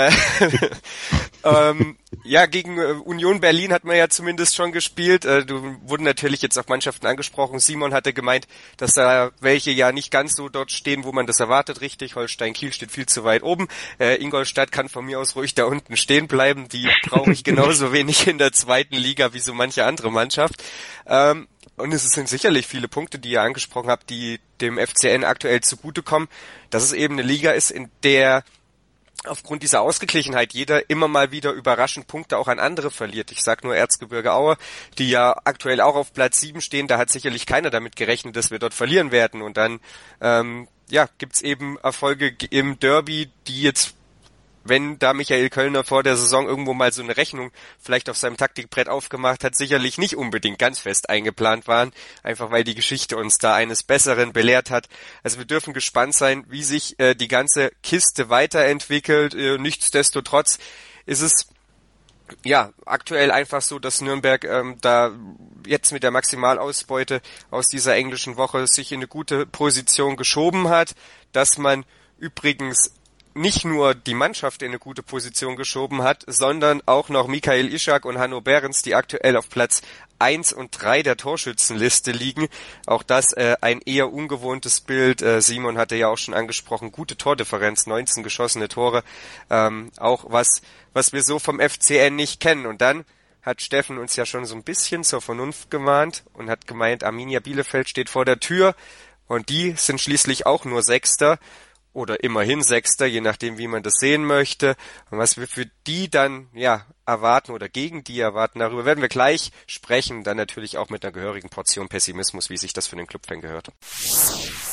Gegen Union Berlin hat man ja zumindest schon gespielt. Wurden natürlich jetzt auch Mannschaften angesprochen. Simon hatte gemeint, dass da welche ja nicht ganz so dort stehen, wo man das erwartet. Richtig, Holstein Kiel steht viel zu weit oben. Ingolstadt kann von mir aus ruhig da unten stehen bleiben. Die brauche ich genauso wenig in der zweiten Liga wie so manche andere Mannschaft. Und es sind sicherlich viele Punkte, die ihr angesprochen habt, die dem FCN aktuell zugutekommen, dass es eben eine Liga ist, in der aufgrund dieser Ausgeglichenheit jeder immer mal wieder überraschend Punkte auch an andere verliert. Ich sag nur Erzgebirge Aue, die ja aktuell auch auf Platz 7 stehen, da hat sicherlich keiner damit gerechnet, dass wir dort verlieren werden. Und dann gibt's eben Erfolge im Derby, die jetzt, wenn da Michael Kölner vor der Saison irgendwo mal so eine Rechnung vielleicht auf seinem Taktikbrett aufgemacht hat, sicherlich nicht unbedingt ganz fest eingeplant waren, einfach weil die Geschichte uns da eines Besseren belehrt hat. Also wir dürfen gespannt sein, wie sich die ganze Kiste weiterentwickelt. Nichtsdestotrotz ist es aktuell einfach so, dass Nürnberg da jetzt mit der Maximalausbeute aus dieser englischen Woche sich in eine gute Position geschoben hat, dass man übrigens nicht nur die Mannschaft in eine gute Position geschoben hat, sondern auch noch Michael Ischak und Hanno Behrens, die aktuell auf Platz 1 und 3 der Torschützenliste liegen. Auch das ein eher ungewohntes Bild. Simon hatte ja auch schon angesprochen, gute Tordifferenz, 19 geschossene Tore. Auch was wir so vom FCN nicht kennen. Und dann hat Steffen uns ja schon so ein bisschen zur Vernunft gemahnt und hat gemeint, Arminia Bielefeld steht vor der Tür und die sind schließlich auch nur Sechster. Oder immerhin Sechster, je nachdem, wie man das sehen möchte. Und was wir für die dann erwarten oder gegen die erwarten, darüber werden wir gleich sprechen. Dann natürlich auch mit einer gehörigen Portion Pessimismus, wie sich das für den Clubfan gehört.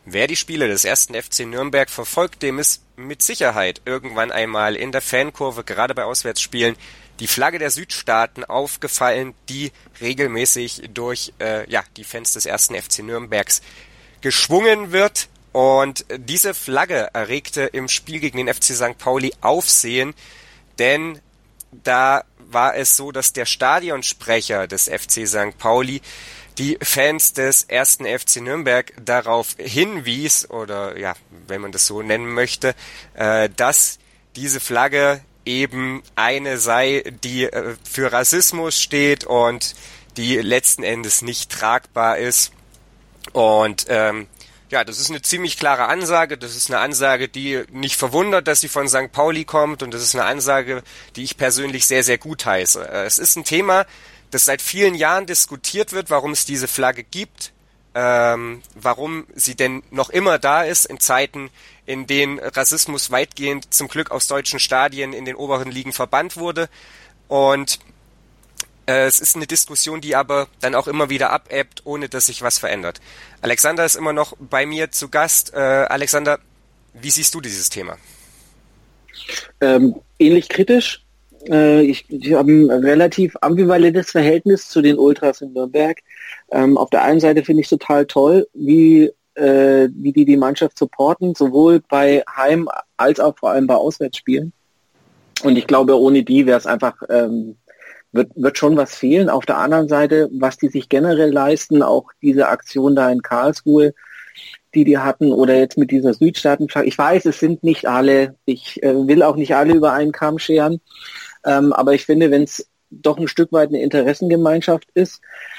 Wer die Spiele des 1. FC Nürnberg verfolgt, dem ist mit Sicherheit irgendwann einmal in der Fankurve, gerade bei Auswärtsspielen, die Flagge der Südstaaten aufgefallen, die regelmäßig durch die Fans des 1. FC Nürnbergs geschwungen wird. Und diese Flagge erregte im Spiel gegen den FC St. Pauli Aufsehen, denn da war es so, dass der Stadionsprecher des FC St. Pauli die Fans des 1. FC Nürnberg darauf hinwies, oder ja, wenn man das so nennen möchte, dass diese Flagge eben eine sei, die für Rassismus steht und die letzten Endes nicht tragbar ist. Und das ist eine ziemlich klare Ansage. Das ist eine Ansage, die nicht verwundert, dass sie von St. Pauli kommt. Und das ist eine Ansage, die ich persönlich sehr, sehr gut heiße. Es ist ein Thema, das seit vielen Jahren diskutiert wird, warum es diese Flagge gibt, warum sie denn noch immer da ist in Zeiten, in denen Rassismus weitgehend zum Glück aus deutschen Stadien in den oberen Ligen verbannt wurde. Und es ist eine Diskussion, die aber dann auch immer wieder abebbt, ohne dass sich was verändert. Alexander ist immer noch bei mir zu Gast. Alexander, wie siehst du dieses Thema? Ähnlich kritisch. Ich habe ein relativ ambivalentes Verhältnis zu den Ultras in Nürnberg. Auf der einen Seite finde ich total toll, wie die Mannschaft supporten, sowohl bei Heim- als auch vor allem bei Auswärtsspielen. Und ich glaube, ohne die wäre es einfach... wird schon was fehlen. Auf der anderen Seite, was die sich generell leisten, auch diese Aktion da in Karlsruhe, die hatten, oder jetzt mit dieser Südstaatenflagge. Ich weiß, es sind nicht alle, ich will auch nicht alle über einen Kamm scheren, aber ich finde, wenn es doch ein Stück weit eine Interessengemeinschaft ist,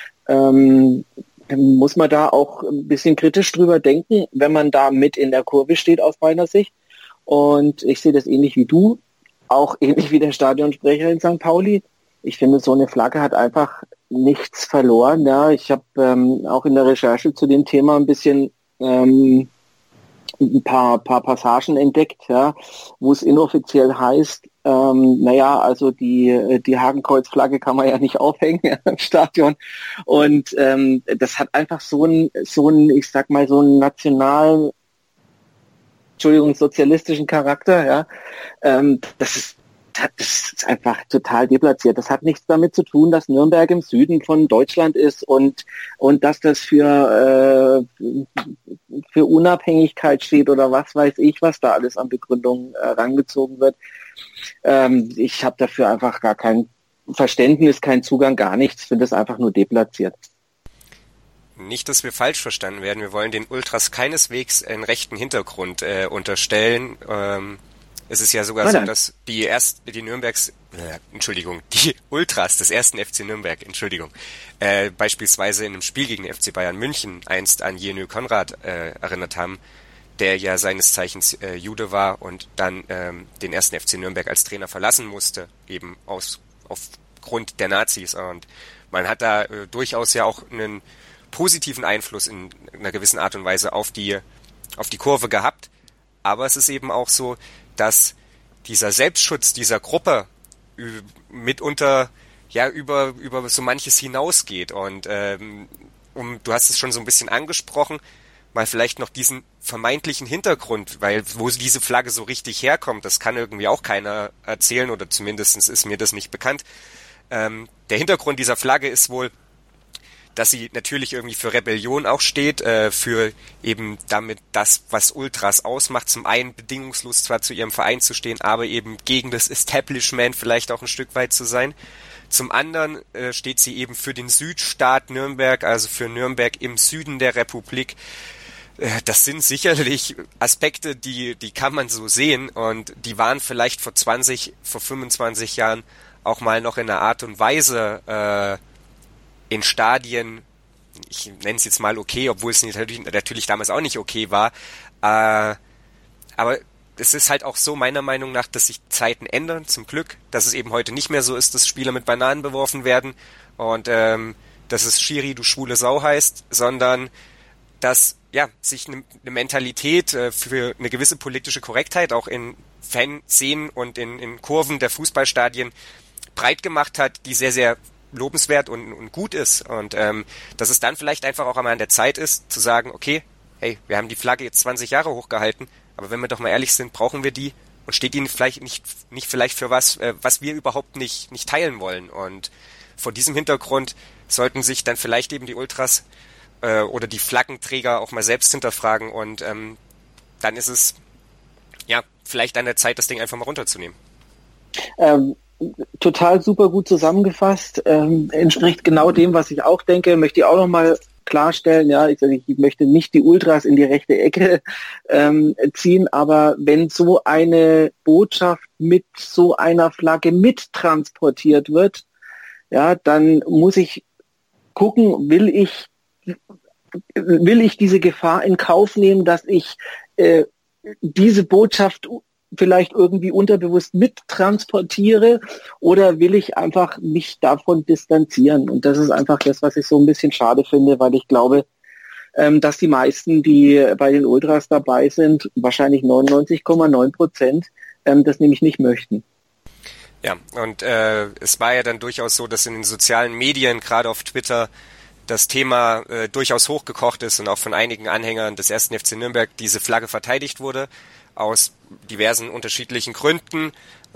muss man da auch ein bisschen kritisch drüber denken, wenn man da mit in der Kurve steht aus meiner Sicht. Und ich sehe das ähnlich wie du, auch ähnlich wie der Stadionsprecher in St. Pauli. Ich finde, so eine Flagge hat einfach nichts verloren. Ja, ich habe auch in der Recherche zu dem Thema ein bisschen ein paar Passagen entdeckt, ja, wo es inoffiziell heißt, also die Hakenkreuzflagge kann man ja nicht aufhängen im Stadion. Und das hat einfach so ein, ich sag mal, so einen sozialistischen Charakter, ja. Das ist einfach total deplatziert. Das hat nichts damit zu tun, dass Nürnberg im Süden von Deutschland ist und dass das für Unabhängigkeit steht oder was weiß ich, was da alles an Begründungen rangezogen wird. Ich habe dafür einfach gar kein Verständnis, keinen Zugang, gar nichts. Ich finde das einfach nur deplatziert. Nicht, dass wir falsch verstanden werden. Wir wollen den Ultras keineswegs einen rechten Hintergrund unterstellen. Es ist ja sogar so, dass die Ultras des 1. FC Nürnberg, beispielsweise in einem Spiel gegen den FC Bayern München einst an Jenö Konrad erinnert haben, der ja seines Zeichens Jude war und dann den 1. FC Nürnberg als Trainer verlassen musste, eben aufgrund der Nazis. Und man hat da durchaus ja auch einen positiven Einfluss in einer gewissen Art und Weise auf die Kurve gehabt. Aber es ist eben auch so, dass dieser Selbstschutz dieser Gruppe mitunter ja über so manches hinausgeht. Und du hast es schon so ein bisschen angesprochen, mal vielleicht noch diesen vermeintlichen Hintergrund, weil wo diese Flagge so richtig herkommt, das kann irgendwie auch keiner erzählen, oder zumindest ist mir das nicht bekannt. Der Hintergrund dieser Flagge ist wohl, dass sie natürlich irgendwie für Rebellion auch steht, für eben damit das, was Ultras ausmacht, zum einen bedingungslos zwar zu ihrem Verein zu stehen, aber eben gegen das Establishment vielleicht auch ein Stück weit zu sein. Zum anderen steht sie eben für den Südstaat Nürnberg, also für Nürnberg im Süden der Republik. Das sind sicherlich Aspekte, die kann man so sehen, und die waren vielleicht vor 25 Jahren auch mal noch in einer Art und Weise in Stadien, ich nenne es jetzt mal okay, obwohl es natürlich damals auch nicht okay war, aber es ist halt auch so, meiner Meinung nach, dass sich Zeiten ändern, zum Glück, dass es eben heute nicht mehr so ist, dass Spieler mit Bananen beworfen werden und dass es Schiri, du schwule Sau heißt, sondern dass ja sich eine Mentalität für eine gewisse politische Korrektheit auch in Fanszenen und in Kurven der Fußballstadien breit gemacht hat, die sehr, sehr lobenswert und gut ist, und dass es dann vielleicht einfach auch einmal an der Zeit ist, zu sagen, okay, hey, wir haben die Flagge jetzt 20 Jahre hochgehalten, aber wenn wir doch mal ehrlich sind, brauchen wir die und steht ihnen vielleicht nicht vielleicht für was wir überhaupt nicht teilen wollen. Und vor diesem Hintergrund sollten sich dann vielleicht eben die Ultras oder die Flaggenträger auch mal selbst hinterfragen und dann ist es ja vielleicht an der Zeit, das Ding einfach mal runterzunehmen. Total super gut zusammengefasst, entspricht genau dem, was ich auch denke, möchte ich auch nochmal klarstellen, ja, ich möchte nicht die Ultras in die rechte Ecke ziehen, aber wenn so eine Botschaft mit so einer Flagge mittransportiert wird, ja, dann muss ich gucken, will ich diese Gefahr in Kauf nehmen, dass ich diese Botschaft vielleicht irgendwie unterbewusst mittransportiere oder will ich einfach mich davon distanzieren? Und das ist einfach das, was ich so ein bisschen schade finde, weil ich glaube, dass die meisten, die bei den Ultras dabei sind, wahrscheinlich 99,9%, das nämlich nicht möchten. Ja, und es war ja dann durchaus so, dass in den sozialen Medien, gerade auf Twitter, das Thema durchaus hochgekocht ist und auch von einigen Anhängern des 1. FC Nürnberg diese Flagge verteidigt wurde, aus diversen unterschiedlichen Gründen.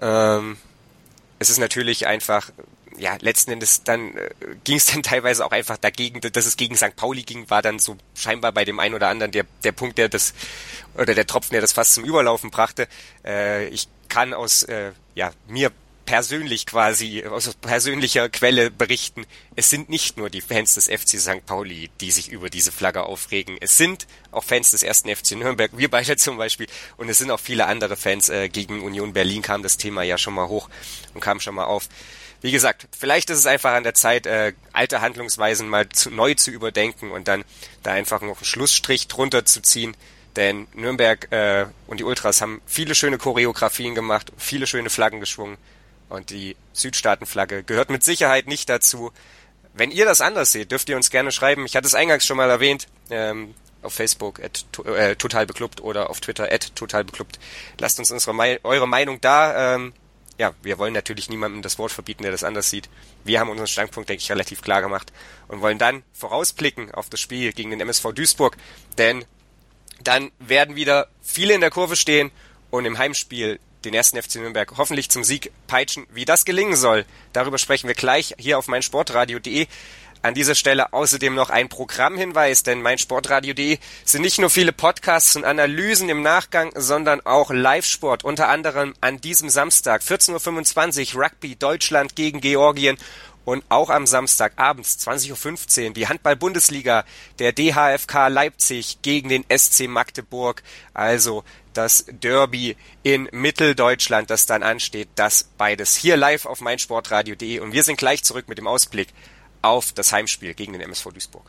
Es ist natürlich einfach, ja, letzten Endes dann ging es dann teilweise auch einfach dagegen, dass es gegen St. Pauli ging, war dann so scheinbar bei dem einen oder anderen der Punkt, der Tropfen, der das fast zum Überlaufen brachte. Ich kann aus mir persönlich quasi, aus persönlicher Quelle berichten, es sind nicht nur die Fans des FC St. Pauli, die sich über diese Flagge aufregen. Es sind auch Fans des 1. FC Nürnberg, wir beide zum Beispiel, und es sind auch viele andere Fans. Gegen Union Berlin kam das Thema ja schon mal hoch und kam schon mal auf. Wie gesagt, vielleicht ist es einfach an der Zeit, alte Handlungsweisen mal neu zu überdenken und dann da einfach noch einen Schlussstrich drunter zu ziehen. Denn Nürnberg und die Ultras haben viele schöne Choreografien gemacht, viele schöne Flaggen geschwungen. Und die Südstaatenflagge gehört mit Sicherheit nicht dazu. Wenn ihr das anders seht, dürft ihr uns gerne schreiben. Ich hatte es eingangs schon mal erwähnt, auf Facebook @totalbeklubbt oder auf Twitter @totalbeklubbt. Lasst uns eure Meinung da. Wir wollen natürlich niemandem das Wort verbieten, der das anders sieht. Wir haben unseren Standpunkt, denke ich, relativ klar gemacht und wollen dann vorausblicken auf das Spiel gegen den MSV Duisburg. Denn dann werden wieder viele in der Kurve stehen und im Heimspiel den 1. FC Nürnberg hoffentlich zum Sieg peitschen. Wie das gelingen soll, darüber sprechen wir gleich hier auf meinsportradio.de. An dieser Stelle außerdem noch ein Programmhinweis, denn meinsportradio.de sind nicht nur viele Podcasts und Analysen im Nachgang, sondern auch Live-Sport, unter anderem an diesem Samstag 14.25 Uhr Rugby Deutschland gegen Georgien und auch am Samstag abends 20.15 Uhr die Handball-Bundesliga der DHFK Leipzig gegen den SC Magdeburg, also das Derby in Mitteldeutschland, das dann ansteht, das beides hier live auf meinsportradio.de und wir sind gleich zurück mit dem Ausblick auf das Heimspiel gegen den MSV Duisburg.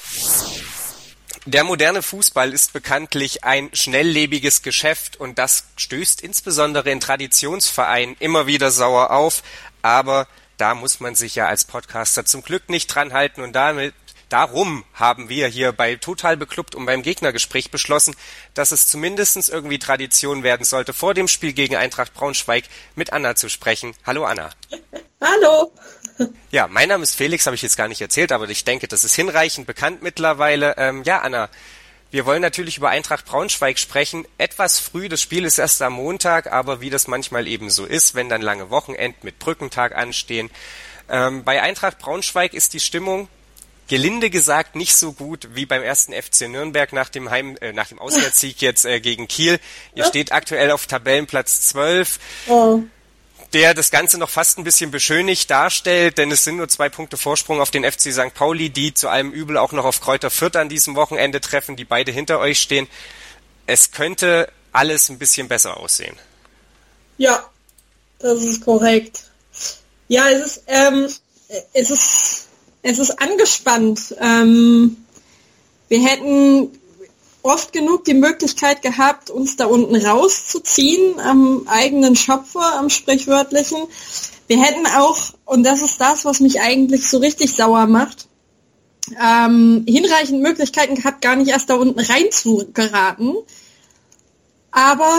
Der moderne Fußball ist bekanntlich ein schnelllebiges Geschäft und das stößt insbesondere in Traditionsvereinen immer wieder sauer auf, aber da muss man sich ja als Podcaster zum Glück nicht dran halten und darum haben wir hier bei Total Beklubbt und beim Gegnergespräch beschlossen, dass es zumindest irgendwie Tradition werden sollte, vor dem Spiel gegen Eintracht Braunschweig mit Anna zu sprechen. Hallo Anna. Hallo. Ja, mein Name ist Felix, habe ich jetzt gar nicht erzählt, aber ich denke, das ist hinreichend bekannt mittlerweile. Anna, wir wollen natürlich über Eintracht Braunschweig sprechen. Etwas früh, das Spiel ist erst am Montag, aber wie das manchmal eben so ist, wenn dann lange Wochenenden mit Brückentag anstehen. Bei Eintracht Braunschweig ist die Stimmung, gelinde gesagt, nicht so gut wie beim 1. FC Nürnberg nach dem Auswärtssieg jetzt gegen Kiel. Ihr steht aktuell auf Tabellenplatz 12. Oh. Der das Ganze noch fast ein bisschen beschönigt darstellt, denn es sind nur 2 Punkte Vorsprung auf den FC St. Pauli, die zu allem Übel auch noch auf Kräuter Fürth an diesem Wochenende treffen, die beide hinter euch stehen. Es könnte alles ein bisschen besser aussehen. Ja, das ist korrekt. Ja, es ist angespannt. Wir hätten oft genug die Möglichkeit gehabt, uns da unten rauszuziehen, am eigenen Schopfer, am sprichwörtlichen. Wir hätten auch, und das ist das, was mich eigentlich so richtig sauer macht, hinreichend Möglichkeiten gehabt, gar nicht erst da unten rein zu geraten. Aber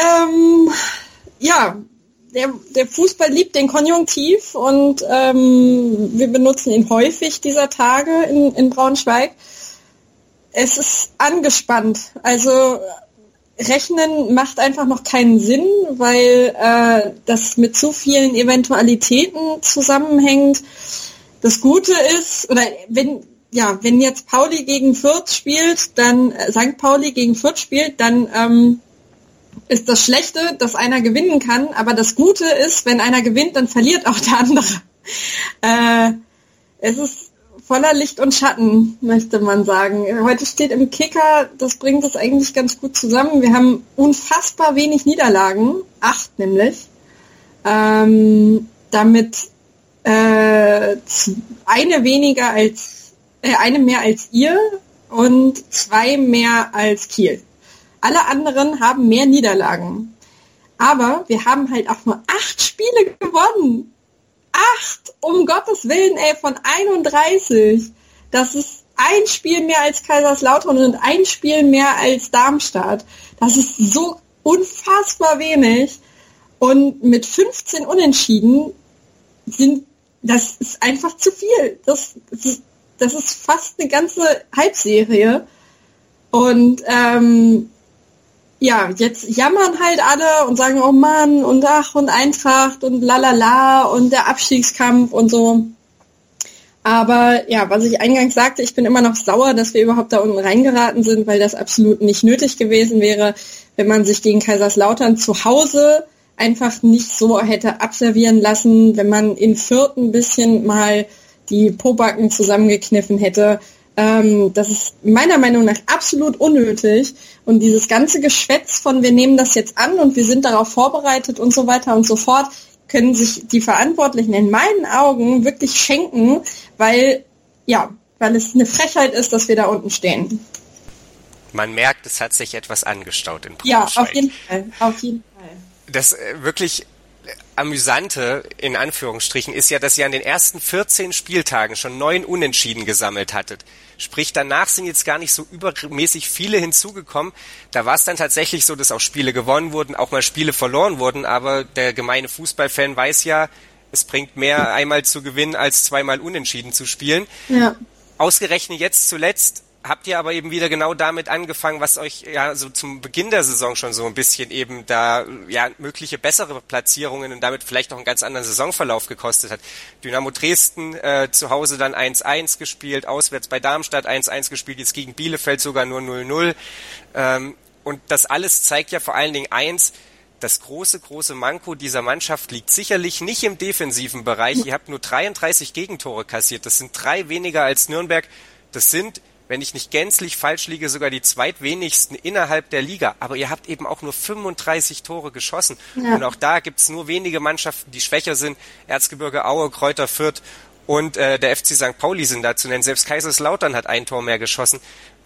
der Fußball liebt den Konjunktiv und wir benutzen ihn häufig dieser Tage in Braunschweig. es ist angespannt. Also Rechnen macht einfach noch keinen Sinn, weil das mit zu vielen Eventualitäten zusammenhängt. Das Gute ist, oder wenn jetzt Pauli gegen Fürth spielt, dann St. Pauli gegen Fürth spielt, dann ist das Schlechte, dass einer gewinnen kann, aber das Gute ist, wenn einer gewinnt, dann verliert auch der andere. Es ist voller Licht und Schatten, möchte man sagen. Heute steht im Kicker, das bringt es eigentlich ganz gut zusammen. Wir haben unfassbar wenig Niederlagen, 8 nämlich. Damit eine mehr als ihr und 2 mehr als Kiel. Alle anderen haben mehr Niederlagen. Aber wir haben halt auch nur 8 Spiele gewonnen. 8, um Gottes Willen, von 31. Das ist ein Spiel mehr als Kaiserslautern und ein Spiel mehr als Darmstadt. Das ist so unfassbar wenig. Und mit 15 Unentschieden das ist einfach zu viel. Das ist fast eine ganze Halbserie. Und jetzt jammern halt alle und sagen, oh Mann, und ach, und Eintracht und lalala und der Abstiegskampf und so. Aber ja, was ich eingangs sagte, ich bin immer noch sauer, dass wir überhaupt da unten reingeraten sind, weil das absolut nicht nötig gewesen wäre, wenn man sich gegen Kaiserslautern zu Hause einfach nicht so hätte abservieren lassen, wenn man in Fürth ein bisschen mal die Pobacken zusammengekniffen hätte. Das ist meiner Meinung nach absolut unnötig. Und dieses ganze Geschwätz von wir nehmen das jetzt an und wir sind darauf vorbereitet und so weiter und so fort, können sich die Verantwortlichen in meinen Augen wirklich schenken, weil es eine Frechheit ist, dass wir da unten stehen. Man merkt, es hat sich etwas angestaut in Braunschweig. Ja, auf jeden Fall. Das wirklich Amüsante, in Anführungsstrichen, ist ja, dass ihr an den ersten 14 Spieltagen schon 9 Unentschieden gesammelt hattet. Sprich, danach sind jetzt gar nicht so übermäßig viele hinzugekommen. Da war es dann tatsächlich so, dass auch Spiele gewonnen wurden, auch mal Spiele verloren wurden, aber der gemeine Fußballfan weiß ja, es bringt mehr, einmal zu gewinnen, als 2-mal unentschieden zu spielen. Ja. Ausgerechnet jetzt zuletzt habt ihr aber eben wieder genau damit angefangen, was euch ja so zum Beginn der Saison schon so ein bisschen eben da mögliche bessere Platzierungen und damit vielleicht auch einen ganz anderen Saisonverlauf gekostet hat. Dynamo Dresden zu Hause dann 1-1 gespielt, auswärts bei Darmstadt 1-1 gespielt, jetzt gegen Bielefeld sogar nur 0-0. Und das alles zeigt ja vor allen Dingen eins: Das große Manko dieser Mannschaft liegt sicherlich nicht im defensiven Bereich. Ihr habt nur 33 Gegentore kassiert. Das sind 3 weniger als Nürnberg. Das sind, wenn ich nicht gänzlich falsch liege, sogar die zweitwenigsten innerhalb der Liga. Aber ihr habt eben auch nur 35 Tore geschossen. Ja. Und auch da gibt's nur wenige Mannschaften, die schwächer sind. Erzgebirge Aue, Kräuter Fürth und der FC St. Pauli sind da zu nennen. Selbst Kaiserslautern hat 1 Tor mehr geschossen.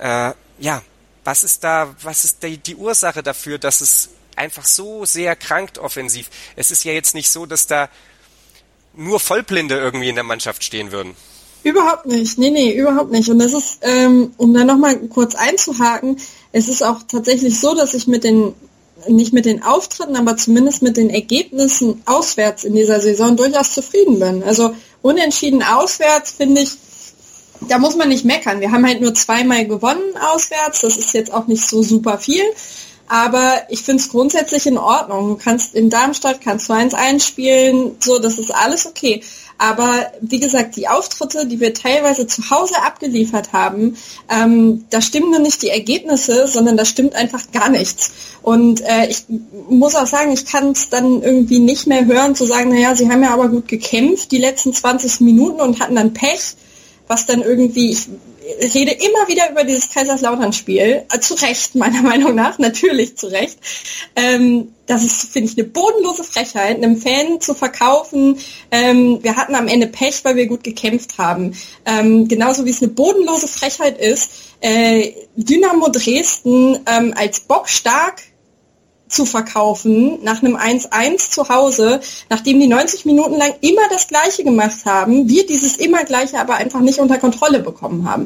Was ist die Ursache dafür, dass es einfach so sehr krankt offensiv? Es ist ja jetzt nicht so, dass da nur Vollblinde irgendwie in der Mannschaft stehen würden. Überhaupt nicht. Nee, überhaupt nicht. Und das ist, um da nochmal kurz einzuhaken, es ist auch tatsächlich so, dass ich nicht mit den Auftritten, aber zumindest mit den Ergebnissen auswärts in dieser Saison durchaus zufrieden bin. Also unentschieden auswärts, finde ich, da muss man nicht meckern. Wir haben halt nur 2-mal gewonnen auswärts. Das ist jetzt auch nicht so super viel. Aber ich finde es grundsätzlich in Ordnung. Du kannst in Darmstadt 1-1 spielen, so, das ist alles okay. Aber wie gesagt, die Auftritte, die wir teilweise zu Hause abgeliefert haben, da stimmen nur nicht die Ergebnisse, sondern da stimmt einfach gar nichts. Und ich muss auch sagen, ich kann es dann irgendwie nicht mehr hören, zu sagen, naja, sie haben ja aber gut gekämpft, die letzten 20 Minuten und hatten dann Pech, was dann irgendwie... Ich rede immer wieder über dieses Kaiserslautern-Spiel, zu Recht, meiner Meinung nach, natürlich zu Recht. Das ist, finde ich, eine bodenlose Frechheit, einem Fan zu verkaufen, wir hatten am Ende Pech, weil wir gut gekämpft haben. Genauso wie es eine bodenlose Frechheit ist, Dynamo Dresden als bockstark zu verkaufen, nach einem 1-1 zu Hause, nachdem die 90 Minuten lang immer das Gleiche gemacht haben, wir dieses immer Gleiche aber einfach nicht unter Kontrolle bekommen haben.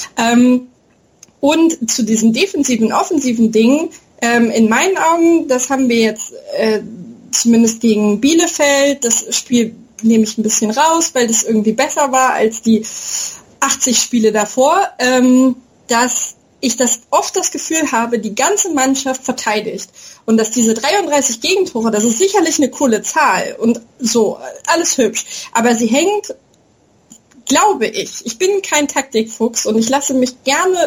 Und zu diesen defensiven, offensiven Dingen, in meinen Augen, das haben wir jetzt zumindest gegen Bielefeld, das Spiel nehme ich ein bisschen raus, weil das irgendwie besser war als die 80 Spiele davor, dass ich oft das Gefühl habe, die ganze Mannschaft verteidigt. Und dass diese 33 Gegentore, das ist sicherlich eine coole Zahl und so, alles hübsch. Aber sie hängt, glaube ich bin kein Taktikfuchs und ich lasse mir gerne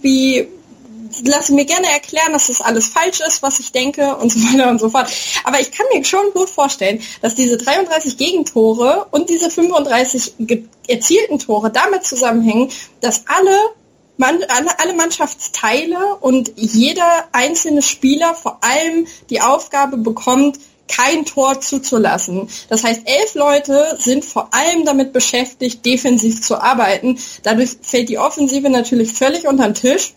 erklären, dass das alles falsch ist, was ich denke und so weiter und so fort. Aber ich kann mir schon gut vorstellen, dass diese 33 Gegentore und diese 35 erzielten Tore damit zusammenhängen, dass alle Mannschaftsteile und jeder einzelne Spieler vor allem die Aufgabe bekommt, kein Tor zuzulassen. Das heißt, 11 Leute sind vor allem damit beschäftigt, defensiv zu arbeiten. Dadurch fällt die Offensive natürlich völlig unter den Tisch.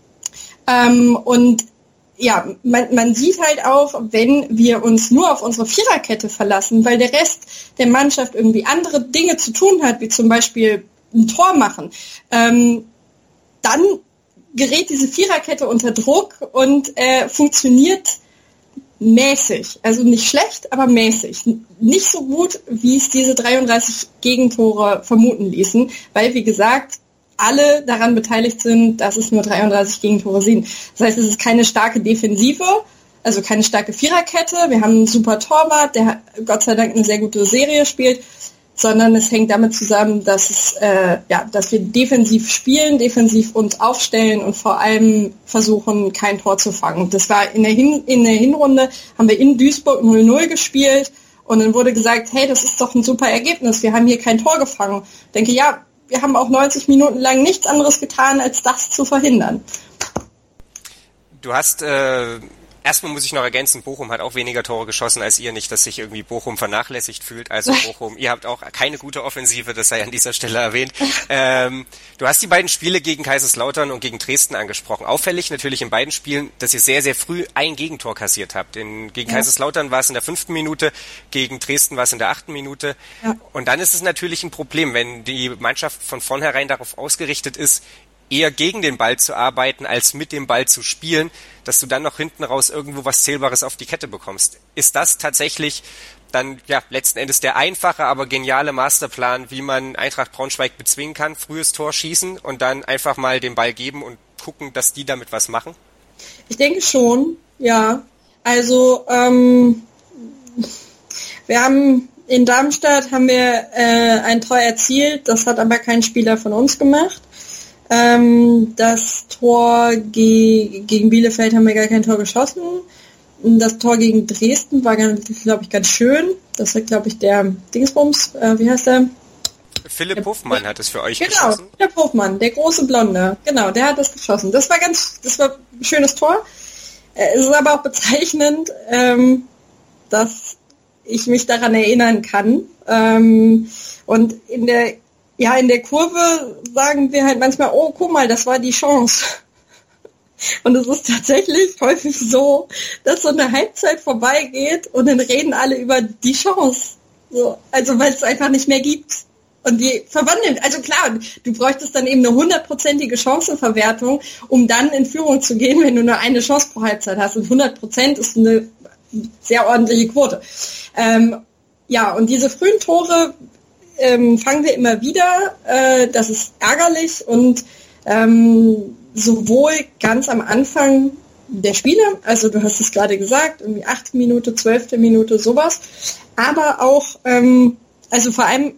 Und ja, man sieht halt auch, wenn wir uns nur auf unsere Viererkette verlassen, weil der Rest der Mannschaft irgendwie andere Dinge zu tun hat, wie zum Beispiel ein Tor machen, dann gerät diese Viererkette unter Druck und funktioniert mäßig. Also nicht schlecht, aber mäßig. Nicht so gut, wie es diese 33 Gegentore vermuten ließen, weil, wie gesagt, alle daran beteiligt sind, dass es nur 33 Gegentore sind. Das heißt, es ist keine starke Defensive, also keine starke Viererkette. Wir haben einen super Torwart, der Gott sei Dank eine sehr gute Serie spielt, sondern es hängt damit zusammen, dass dass wir defensiv spielen, defensiv uns aufstellen und vor allem versuchen, kein Tor zu fangen. Das war in der Hinrunde, haben wir in Duisburg 0-0 gespielt und dann wurde gesagt, hey, das ist doch ein super Ergebnis, wir haben hier kein Tor gefangen. Ich denke, ja, wir haben auch 90 Minuten lang nichts anderes getan, als das zu verhindern. Du hast erstmal muss ich noch ergänzen, Bochum hat auch weniger Tore geschossen als ihr, nicht, dass sich irgendwie Bochum vernachlässigt fühlt. Also Bochum, ihr habt auch keine gute Offensive, das sei an dieser Stelle erwähnt. Du hast die beiden Spiele gegen Kaiserslautern und gegen Dresden angesprochen. Auffällig natürlich in beiden Spielen, dass ihr sehr, sehr früh ein Gegentor kassiert habt. Gegen Kaiserslautern war es in der 5. Minute, gegen Dresden war es in der 8. Minute. Ja. Und dann ist es natürlich ein Problem, wenn die Mannschaft von vornherein darauf ausgerichtet ist, eher gegen den Ball zu arbeiten, als mit dem Ball zu spielen, dass du dann noch hinten raus irgendwo was Zählbares auf die Kette bekommst. Ist das tatsächlich dann letzten Endes der einfache, aber geniale Masterplan, wie man Eintracht Braunschweig bezwingen kann, frühes Tor schießen und dann einfach mal den Ball geben und gucken, dass die damit was machen? Ich denke schon, ja. Also wir haben in Darmstadt ein Tor erzielt, das hat aber kein Spieler von uns gemacht. Das Tor gegen Bielefeld haben wir gar kein Tor geschossen. Das Tor gegen Dresden war, glaube ich, ganz schön. Das ist, glaube ich, der Dingsbums, wie heißt der? Philipp Hofmann hat es für euch geschossen. Genau, Philipp Hofmann, der große Blonde. Genau, der hat das geschossen. Das war ein schönes Tor. Es ist aber auch bezeichnend, dass ich mich daran erinnern kann. Und in der Kurve sagen wir halt manchmal, oh, guck mal, das war die Chance. Und es ist tatsächlich häufig so, dass so eine Halbzeit vorbeigeht und dann reden alle über die Chance. So, also weil es einfach nicht mehr gibt. Und die verwandeln, also klar, du bräuchtest dann eben eine 100%ige Chancenverwertung, um dann in Führung zu gehen, wenn du nur eine Chance pro Halbzeit hast. Und 100% ist eine sehr ordentliche Quote. Und diese frühen Tore fangen wir immer wieder. Das ist ärgerlich und sowohl ganz am Anfang der Spiele, also du hast es gerade gesagt, irgendwie 8. Minute, 12. Minute, sowas, aber auch, vor allem,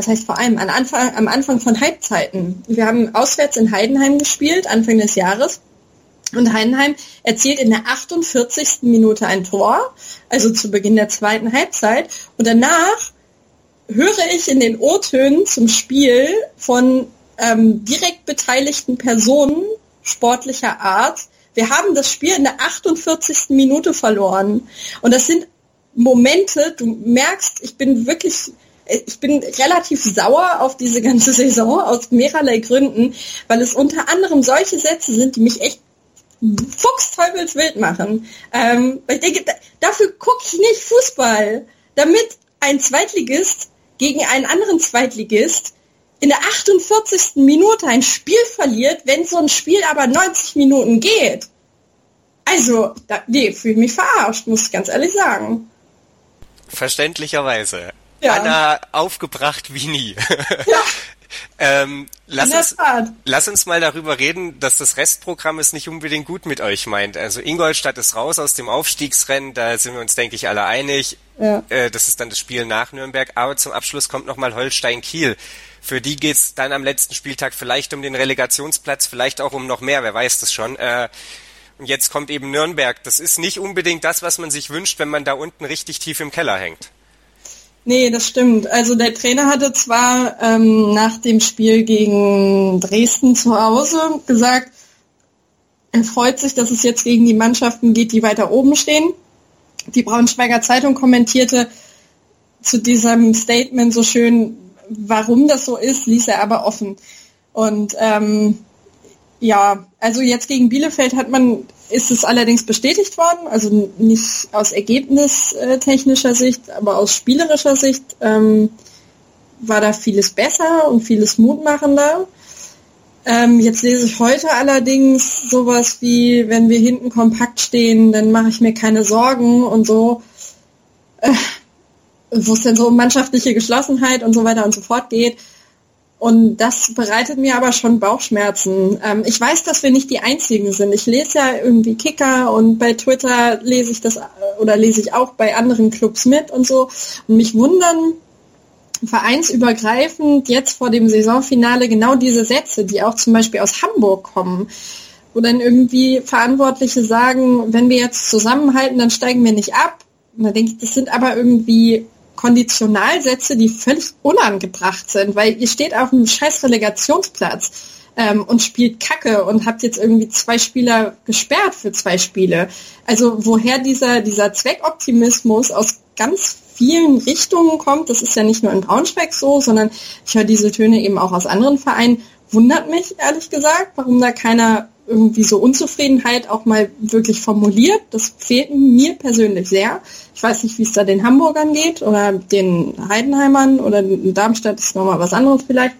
am Anfang von Halbzeiten. Wir haben auswärts in Heidenheim gespielt, Anfang des Jahres. Und Heidenheim erzielt in der 48. Minute ein Tor, also zu Beginn der zweiten Halbzeit. Und danach höre ich in den O-Tönen zum Spiel von direkt beteiligten Personen sportlicher Art, wir haben das Spiel in der 48. Minute verloren. Und das sind Momente, du merkst, ich bin relativ sauer auf diese ganze Saison aus mehrerlei Gründen, weil es unter anderem solche Sätze sind, die mich echt fuchsteufelswild machen. Weil ich denke, dafür gucke ich nicht Fußball, damit ein Zweitligist gegen einen anderen Zweitligist in der 48. Minute ein Spiel verliert, wenn so ein Spiel aber 90 Minuten geht. Also, fühle ich mich verarscht, muss ich ganz ehrlich sagen. Verständlicherweise. Ja. Anna aufgebracht wie nie. Lass uns mal darüber reden, dass das Restprogramm es nicht unbedingt gut mit euch meint. Also Ingolstadt ist raus aus dem Aufstiegsrennen, da sind wir uns, denke ich, alle einig. Ja. Das ist dann das Spiel nach Nürnberg. Aber zum Abschluss kommt nochmal Holstein-Kiel. Für die geht's dann am letzten Spieltag vielleicht um den Relegationsplatz, vielleicht auch um noch mehr, wer weiß das schon. Und jetzt kommt eben Nürnberg. Das ist nicht unbedingt das, was man sich wünscht, wenn man da unten richtig tief im Keller hängt. Nee, das stimmt. Also der Trainer hatte zwar nach dem Spiel gegen Dresden zu Hause gesagt, er freut sich, dass es jetzt gegen die Mannschaften geht, die weiter oben stehen. Die Braunschweiger Zeitung kommentierte zu diesem Statement so schön, warum das so ist, ließ er aber offen. Und also jetzt gegen Bielefeld ist es allerdings bestätigt worden, also nicht aus ergebnistechnischer Sicht, aber aus spielerischer Sicht war da vieles besser und vieles mutmachender. Jetzt lese ich heute allerdings sowas wie, wenn wir hinten kompakt stehen, dann mache ich mir keine Sorgen und so, wo es dann so um mannschaftliche Geschlossenheit und so weiter und so fort geht. Und das bereitet mir aber schon Bauchschmerzen. Ich weiß, dass wir nicht die Einzigen sind. Ich lese ja irgendwie Kicker und bei Twitter lese ich auch bei anderen Clubs mit und so. Und mich wundern vereinsübergreifend jetzt vor dem Saisonfinale genau diese Sätze, die auch zum Beispiel aus Hamburg kommen, wo dann irgendwie Verantwortliche sagen, wenn wir jetzt zusammenhalten, dann steigen wir nicht ab. Und da denke ich, das sind aber irgendwie Konditionalsätze, die völlig unangebracht sind, weil ihr steht auf einem scheiß Relegationsplatz und spielt Kacke und habt jetzt irgendwie 2 Spieler gesperrt für 2 Spiele. Also woher dieser Zweckoptimismus aus ganz vielen Richtungen kommt, das ist ja nicht nur in Braunschweig so, sondern ich höre diese Töne eben auch aus anderen Vereinen, wundert mich ehrlich gesagt, warum da keiner irgendwie so Unzufriedenheit auch mal wirklich formuliert. Das fehlt mir persönlich sehr. Ich weiß nicht, wie es da den Hamburgern geht oder den Heidenheimern oder in Darmstadt ist nochmal was anderes vielleicht.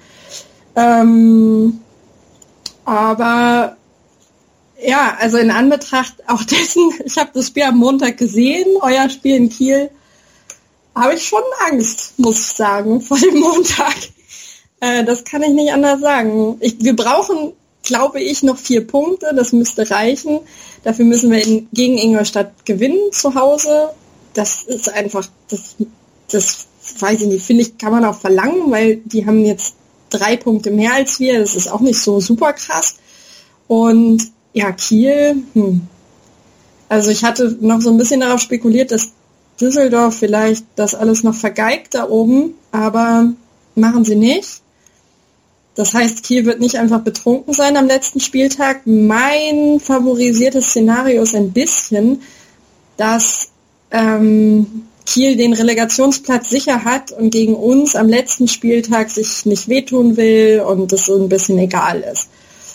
Aber ja, also in Anbetracht auch dessen, ich habe das Spiel am Montag gesehen, euer Spiel in Kiel, habe ich schon Angst, muss ich sagen, vor dem Montag. Das kann ich nicht anders sagen. Wir brauchen, glaube ich, noch 4 Punkte. Das müsste reichen. Dafür müssen wir gegen Ingolstadt gewinnen zu Hause. Das ist einfach, das weiß ich nicht, finde ich, kann man auch verlangen, weil die haben jetzt 3 Punkte mehr als wir. Das ist auch nicht so super krass. Und ja, Kiel, also ich hatte noch so ein bisschen darauf spekuliert, dass Düsseldorf vielleicht das alles noch vergeigt da oben, aber machen sie nicht. Das heißt, Kiel wird nicht einfach betrunken sein am letzten Spieltag. Mein favorisiertes Szenario ist ein bisschen, dass Kiel den Relegationsplatz sicher hat und gegen uns am letzten Spieltag sich nicht wehtun will und das so ein bisschen egal ist.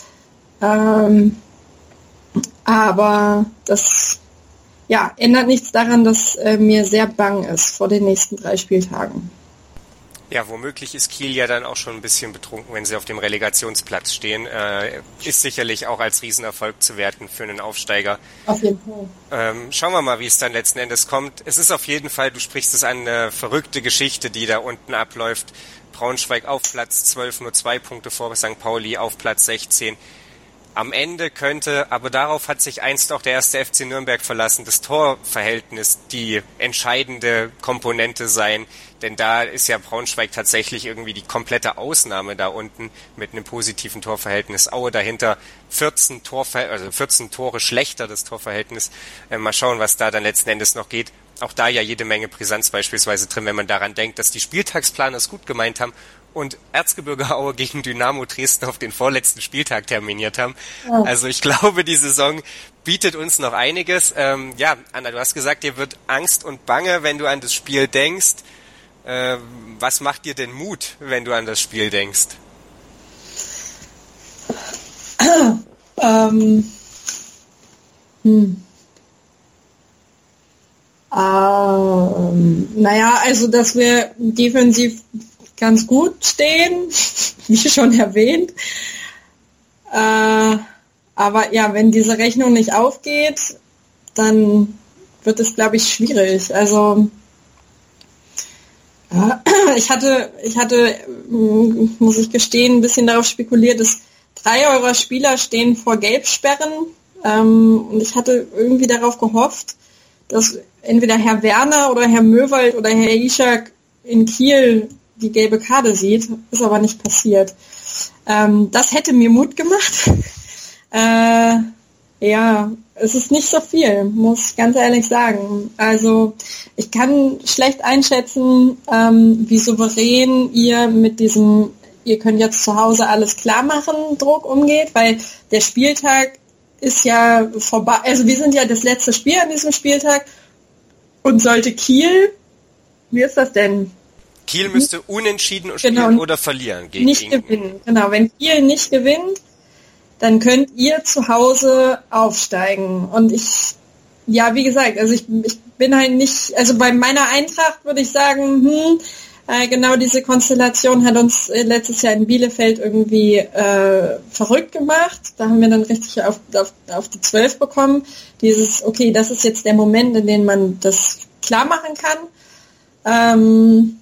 Aber das ändert nichts daran, dass mir sehr bang ist vor den nächsten 3 Spieltagen. Ja, womöglich ist Kiel ja dann auch schon ein bisschen betrunken, wenn sie auf dem Relegationsplatz stehen. Ist sicherlich auch als Riesenerfolg zu werten für einen Aufsteiger. Auf jeden Fall. Schauen wir mal, wie es dann letzten Endes kommt. Es ist auf jeden Fall, du sprichst es an, eine verrückte Geschichte, die da unten abläuft. Braunschweig auf Platz 12, nur 2 Punkte vor St. Pauli auf Platz 16. Am Ende könnte, aber darauf hat sich einst auch der 1. FC Nürnberg verlassen, das Torverhältnis die entscheidende Komponente sein. Denn da ist ja Braunschweig tatsächlich irgendwie die komplette Ausnahme da unten mit einem positiven Torverhältnis. Aue dahinter 14 Tore schlechter das Torverhältnis. Mal schauen, was da dann letzten Endes noch geht. Auch da ja jede Menge Brisanz beispielsweise drin, wenn man daran denkt, dass die Spieltagsplaner es gut gemeint haben und Erzgebirge Aue gegen Dynamo Dresden auf den vorletzten Spieltag terminiert haben. Ja. Also ich glaube, die Saison bietet uns noch einiges. Anna, du hast gesagt, dir wird Angst und Bange, wenn du an das Spiel denkst. Was macht dir denn Mut, wenn du an das Spiel denkst? Also dass wir defensiv ganz gut stehen, wie schon erwähnt. Aber ja, wenn diese Rechnung nicht aufgeht, dann wird es, glaube ich, schwierig. Also Ich hatte, muss ich gestehen, ein bisschen darauf spekuliert, dass 3 eurer Spieler stehen vor Gelbsperren. Und ich hatte irgendwie darauf gehofft, dass entweder Herr Werner oder Herr Möwald oder Herr Ishak in Kiel die gelbe Karte sieht. Ist aber nicht passiert. Das hätte mir Mut gemacht. Ja, es ist nicht so viel, muss ich ganz ehrlich sagen. Also ich kann schlecht einschätzen, wie souverän ihr mit diesem, ihr könnt jetzt zu Hause alles klar machen, Druck umgeht, weil der Spieltag ist ja vorbei. Also wir sind ja das letzte Spiel an diesem Spieltag und sollte Kiel, wie ist das denn? Kiel müsste unentschieden spielen oder verlieren gegen nicht gewinnen. Genau, wenn Kiel nicht gewinnt, dann könnt ihr zu Hause aufsteigen. Und wie gesagt, also ich bin halt nicht, also bei meiner Eintracht würde ich sagen, genau diese Konstellation hat uns letztes Jahr in Bielefeld irgendwie verrückt gemacht. Da haben wir dann richtig auf die 12 bekommen. Dieses, okay, das ist jetzt der Moment, in dem man das klar machen kann.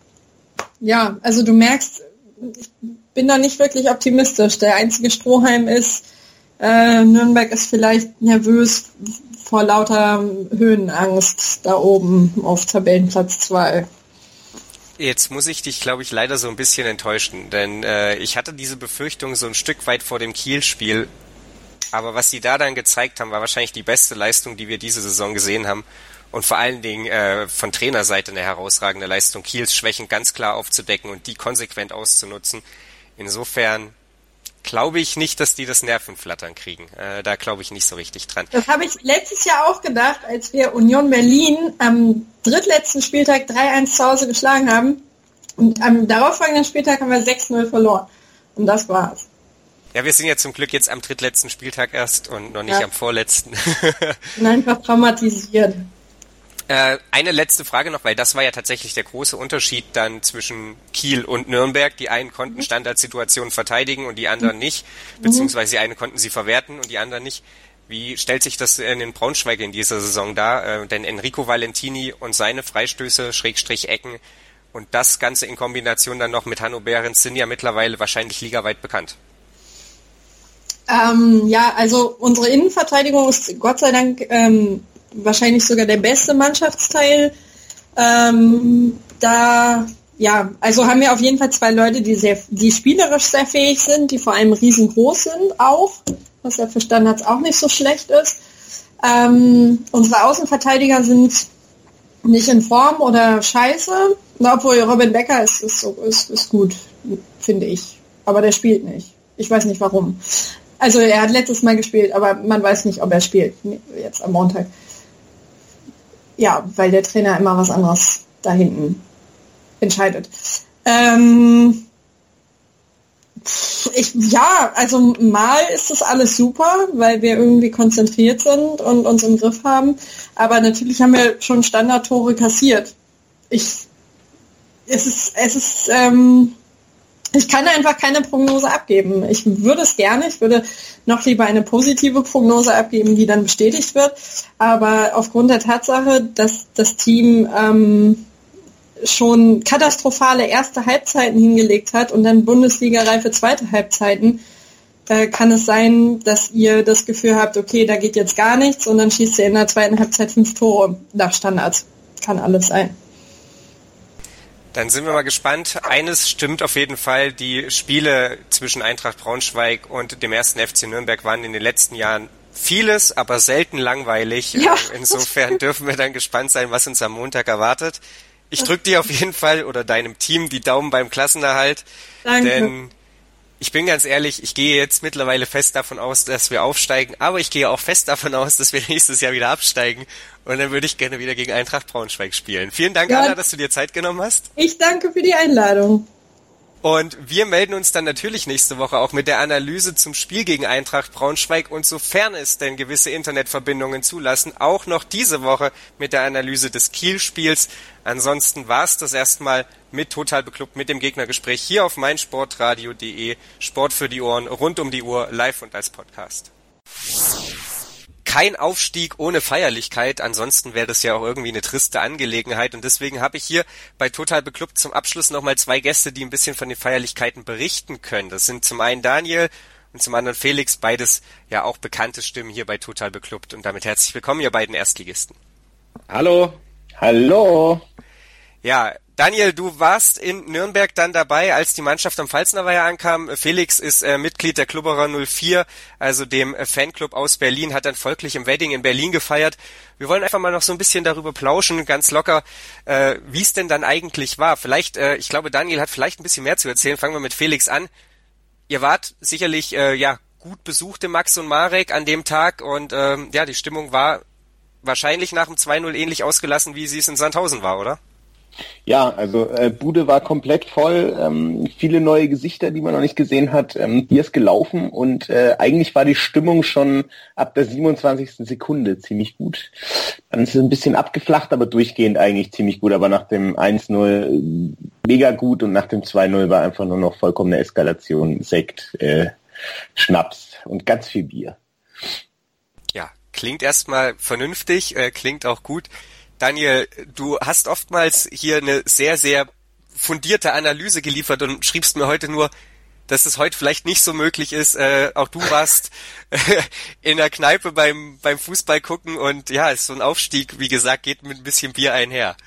Ja, also du merkst, ich bin da nicht wirklich optimistisch. Der einzige Strohhalm ist, Nürnberg ist vielleicht nervös vor lauter Höhenangst da oben auf Tabellenplatz 2. Jetzt muss ich dich, glaube ich, leider so ein bisschen enttäuschen, denn ich hatte diese Befürchtung so ein Stück weit vor dem Kiel-Spiel, aber was sie da dann gezeigt haben, war wahrscheinlich die beste Leistung, die wir diese Saison gesehen haben. Und vor allen Dingen von Trainerseite eine herausragende Leistung, Kiels Schwächen ganz klar aufzudecken und die konsequent auszunutzen. Insofern glaube ich nicht, dass die das Nervenflattern kriegen. Da glaube ich nicht so richtig dran. Das habe ich letztes Jahr auch gedacht, als wir Union Berlin am drittletzten Spieltag 3-1 zu Hause geschlagen haben. Und am darauffolgenden Spieltag haben wir 6-0 verloren. Und das war's. Ja, wir sind ja zum Glück jetzt am drittletzten Spieltag erst und noch nicht am vorletzten. Und einfach traumatisiert. Eine letzte Frage noch, weil das war ja tatsächlich der große Unterschied dann zwischen Kiel und Nürnberg. Die einen konnten Standardsituationen verteidigen und die anderen nicht, beziehungsweise die einen konnten sie verwerten und die anderen nicht. Wie stellt sich das in Braunschweig in dieser Saison dar? Denn Enrico Valentini und seine Freistöße, Ecken und das Ganze in Kombination dann noch mit Hanno Behrens sind ja mittlerweile wahrscheinlich ligaweit bekannt. Ja, also unsere Innenverteidigung ist Gott sei Dank wahrscheinlich sogar der beste Mannschaftsteil. Also haben wir auf jeden Fall 2 Leute, die spielerisch sehr fähig sind, die vor allem riesengroß sind auch, was ja für Standards auch nicht so schlecht ist. Unsere Außenverteidiger sind nicht in Form oder scheiße, obwohl Robin Becker ist gut, finde ich. Aber der spielt nicht. Ich weiß nicht warum. Also er hat letztes Mal gespielt, aber man weiß nicht, ob er spielt, jetzt am Montag. Ja, weil der Trainer immer was anderes da hinten entscheidet. Also mal ist das alles super, weil wir irgendwie konzentriert sind und uns im Griff haben. Aber natürlich haben wir schon Standardtore kassiert. Ich kann einfach keine Prognose abgeben. Ich würde es gerne, ich würde noch lieber eine positive Prognose abgeben, die dann bestätigt wird. Aber aufgrund der Tatsache, dass das Team schon katastrophale erste Halbzeiten hingelegt hat und dann Bundesliga-reife zweite Halbzeiten, kann es sein, dass ihr das Gefühl habt, okay, da geht jetzt gar nichts und dann schießt ihr in der zweiten Halbzeit 5 Tore nach Standards. Kann alles sein. Dann sind wir mal gespannt. Eines stimmt auf jeden Fall, die Spiele zwischen Eintracht Braunschweig und dem 1. FC Nürnberg waren in den letzten Jahren vieles, aber selten langweilig. Ja. Insofern dürfen wir dann gespannt sein, was uns am Montag erwartet. Ich drücke dir auf jeden Fall oder deinem Team die Daumen beim Klassenerhalt. Danke. Denn ich bin ganz ehrlich, ich gehe jetzt mittlerweile fest davon aus, dass wir aufsteigen, aber ich gehe auch fest davon aus, dass wir nächstes Jahr wieder absteigen und dann würde ich gerne wieder gegen Eintracht Braunschweig spielen. Vielen Dank, Anna, dass du dir Zeit genommen hast. Ich danke für die Einladung. Und wir melden uns dann natürlich nächste Woche auch mit der Analyse zum Spiel gegen Eintracht Braunschweig und sofern es denn gewisse Internetverbindungen zulassen, auch noch diese Woche mit der Analyse des Kiel-Spiels. Ansonsten war es das erstmal mit Total Beklubbt, mit dem Gegnergespräch hier auf meinsportradio.de. Sport für die Ohren, rund um die Uhr, live und als Podcast. kein Aufstieg ohne Feierlichkeit, ansonsten wäre das ja auch irgendwie eine triste Angelegenheit und deswegen habe ich hier bei Total Beklubbt zum Abschluss nochmal 2 Gäste, die ein bisschen von den Feierlichkeiten berichten können. Das sind zum einen Daniel und zum anderen Felix, beides ja auch bekannte Stimmen hier bei Total Beklubbt und damit herzlich willkommen, ihr beiden Erstligisten. Hallo. Hallo. Ja, Daniel, du warst in Nürnberg dann dabei, als die Mannschaft am Pfalznerweiher ankam. Felix ist Mitglied der Klubberer 04, also dem Fanclub aus Berlin, hat dann folglich im Wedding in Berlin gefeiert. Wir wollen einfach mal noch so ein bisschen darüber plauschen, ganz locker, wie es denn dann eigentlich war. Vielleicht, ich glaube, Daniel hat vielleicht ein bisschen mehr zu erzählen. Fangen wir mit Felix an. Ihr wart sicherlich gut besucht im Max und Marek an dem Tag und die Stimmung war wahrscheinlich nach dem 2-0 ähnlich ausgelassen, wie sie es in Sandhausen war, oder? Ja, also Bude war komplett voll, viele neue Gesichter, die man noch nicht gesehen hat. Hier ist gelaufen und eigentlich war die Stimmung schon ab der 27. Sekunde ziemlich gut. Dann ist es ein bisschen abgeflacht, aber durchgehend eigentlich ziemlich gut. Aber nach dem 1-0 mega gut und nach dem 2-0 war einfach nur noch vollkommene Eskalation, Sekt, Schnaps und ganz viel Bier. Ja, klingt erstmal vernünftig, klingt auch gut. Daniel, du hast oftmals hier eine sehr, sehr fundierte Analyse geliefert und schriebst mir heute nur, dass es heute vielleicht nicht so möglich ist. Auch du warst in der Kneipe beim Fußball gucken und ja, so ein Aufstieg, wie gesagt, geht mit ein bisschen Bier einher.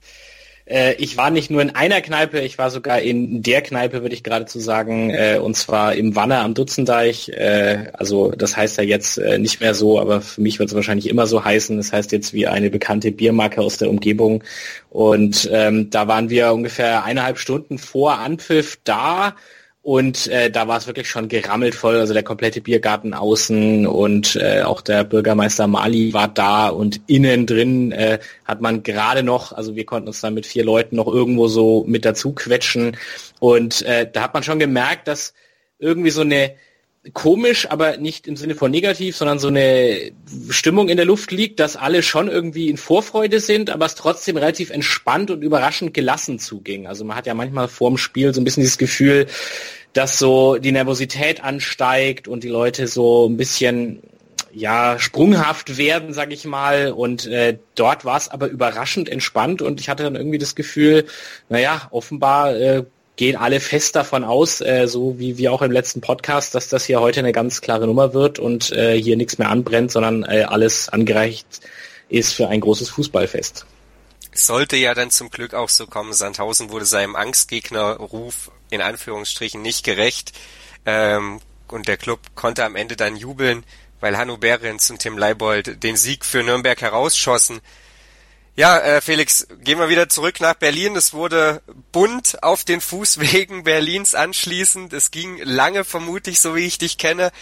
Ich war nicht nur in einer Kneipe, ich war sogar in der Kneipe, würde ich geradezu sagen, und zwar im Wanner am Dutzendeich. Also das heißt ja jetzt nicht mehr so, aber für mich wird es wahrscheinlich immer so heißen. Das heißt jetzt wie eine bekannte Biermarke aus der Umgebung. Und da waren wir ungefähr 1,5 Stunden vor Anpfiff da. Und da war es wirklich schon gerammelt voll, also der komplette Biergarten außen und auch der Bürgermeister Mali war da und innen drin hat man gerade noch, also wir konnten uns dann mit 4 Leuten noch irgendwo so mit dazu quetschen und da hat man schon gemerkt, dass irgendwie so eine komisch, aber nicht im Sinne von negativ, sondern so eine Stimmung in der Luft liegt, dass alle schon irgendwie in Vorfreude sind, aber es trotzdem relativ entspannt und überraschend gelassen zuging. Also man hat ja manchmal vorm Spiel so ein bisschen dieses Gefühl, dass so die Nervosität ansteigt und die Leute so ein bisschen sprunghaft werden, sag ich mal. Und dort war es aber überraschend entspannt und ich hatte dann irgendwie das Gefühl, offenbar gehen alle fest davon aus, so wie auch im letzten Podcast, dass das hier heute eine ganz klare Nummer wird und hier nichts mehr anbrennt, sondern alles angereicht ist für ein großes Fußballfest. Sollte ja dann zum Glück auch so kommen. Sandhausen wurde seinem Angstgegnerruf in Anführungsstrichen nicht gerecht und der Club konnte am Ende dann jubeln, weil Hanno Behrens und Tim Leibold den Sieg für Nürnberg herausschossen. Ja, Felix, gehen wir wieder zurück nach Berlin. Es wurde bunt auf den Fußwegen Berlins anschließend. Es ging lange, vermutlich, so wie ich dich kenne.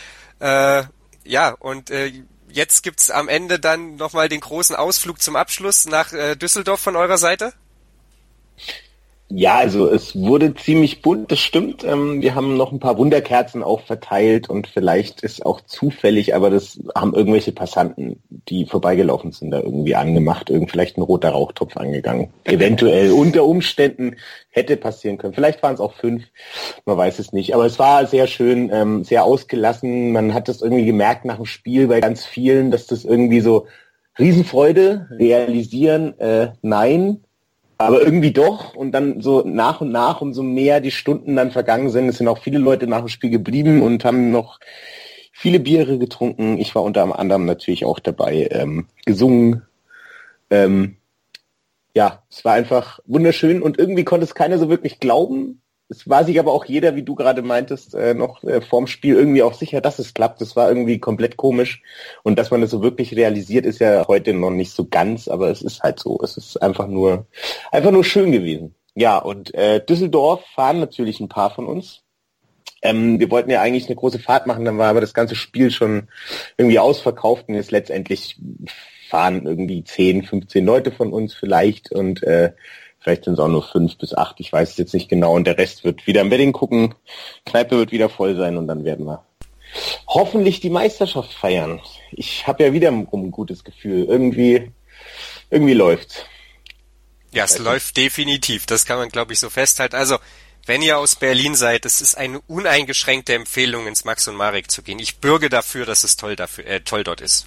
Jetzt gibt's am Ende dann nochmal den großen Ausflug zum Abschluss nach Düsseldorf von eurer Seite? Ja, also es wurde ziemlich bunt, das stimmt. Wir haben noch ein paar Wunderkerzen auch verteilt und vielleicht ist auch zufällig, aber das haben irgendwelche Passanten, die vorbeigelaufen sind, da irgendwie angemacht, vielleicht ein roter Rauchtopf angegangen. Eventuell unter Umständen hätte passieren können. Vielleicht waren es auch 5, man weiß es nicht. Aber es war sehr schön, sehr ausgelassen. Man hat das irgendwie gemerkt nach dem Spiel bei ganz vielen, dass das irgendwie so Riesenfreude realisieren, nein, aber irgendwie doch und dann so nach und nach, umso mehr die Stunden dann vergangen sind, es sind auch viele Leute nach dem Spiel geblieben und haben noch viele Biere getrunken. Ich war unter anderem natürlich auch dabei, gesungen. Es war einfach wunderschön und irgendwie konnte es keiner so wirklich glauben. Es war sich aber auch jeder, wie du gerade meintest, noch vorm Spiel irgendwie auch sicher, dass es klappt. Das war irgendwie komplett komisch. Und dass man das so wirklich realisiert, ist ja heute noch nicht so ganz, aber es ist halt so. Es ist einfach nur schön gewesen. Ja, und Düsseldorf fahren natürlich ein paar von uns. Wir wollten ja eigentlich eine große Fahrt machen, dann war aber das ganze Spiel schon irgendwie ausverkauft und jetzt letztendlich fahren irgendwie 10, 15 Leute von uns vielleicht und vielleicht sind es auch nur 5 bis 8, ich weiß es jetzt nicht genau. Und der Rest wird wieder im Wedding gucken, Kneipe wird wieder voll sein und dann werden wir hoffentlich die Meisterschaft feiern. Ich habe ja wieder ein gutes Gefühl. Irgendwie läuft's. Ja, es läuft definitiv. Das kann man, glaube ich, so festhalten. Also, wenn ihr aus Berlin seid, es ist eine uneingeschränkte Empfehlung, ins Max und Marek zu gehen. Ich bürge dafür, dass es toll dort ist.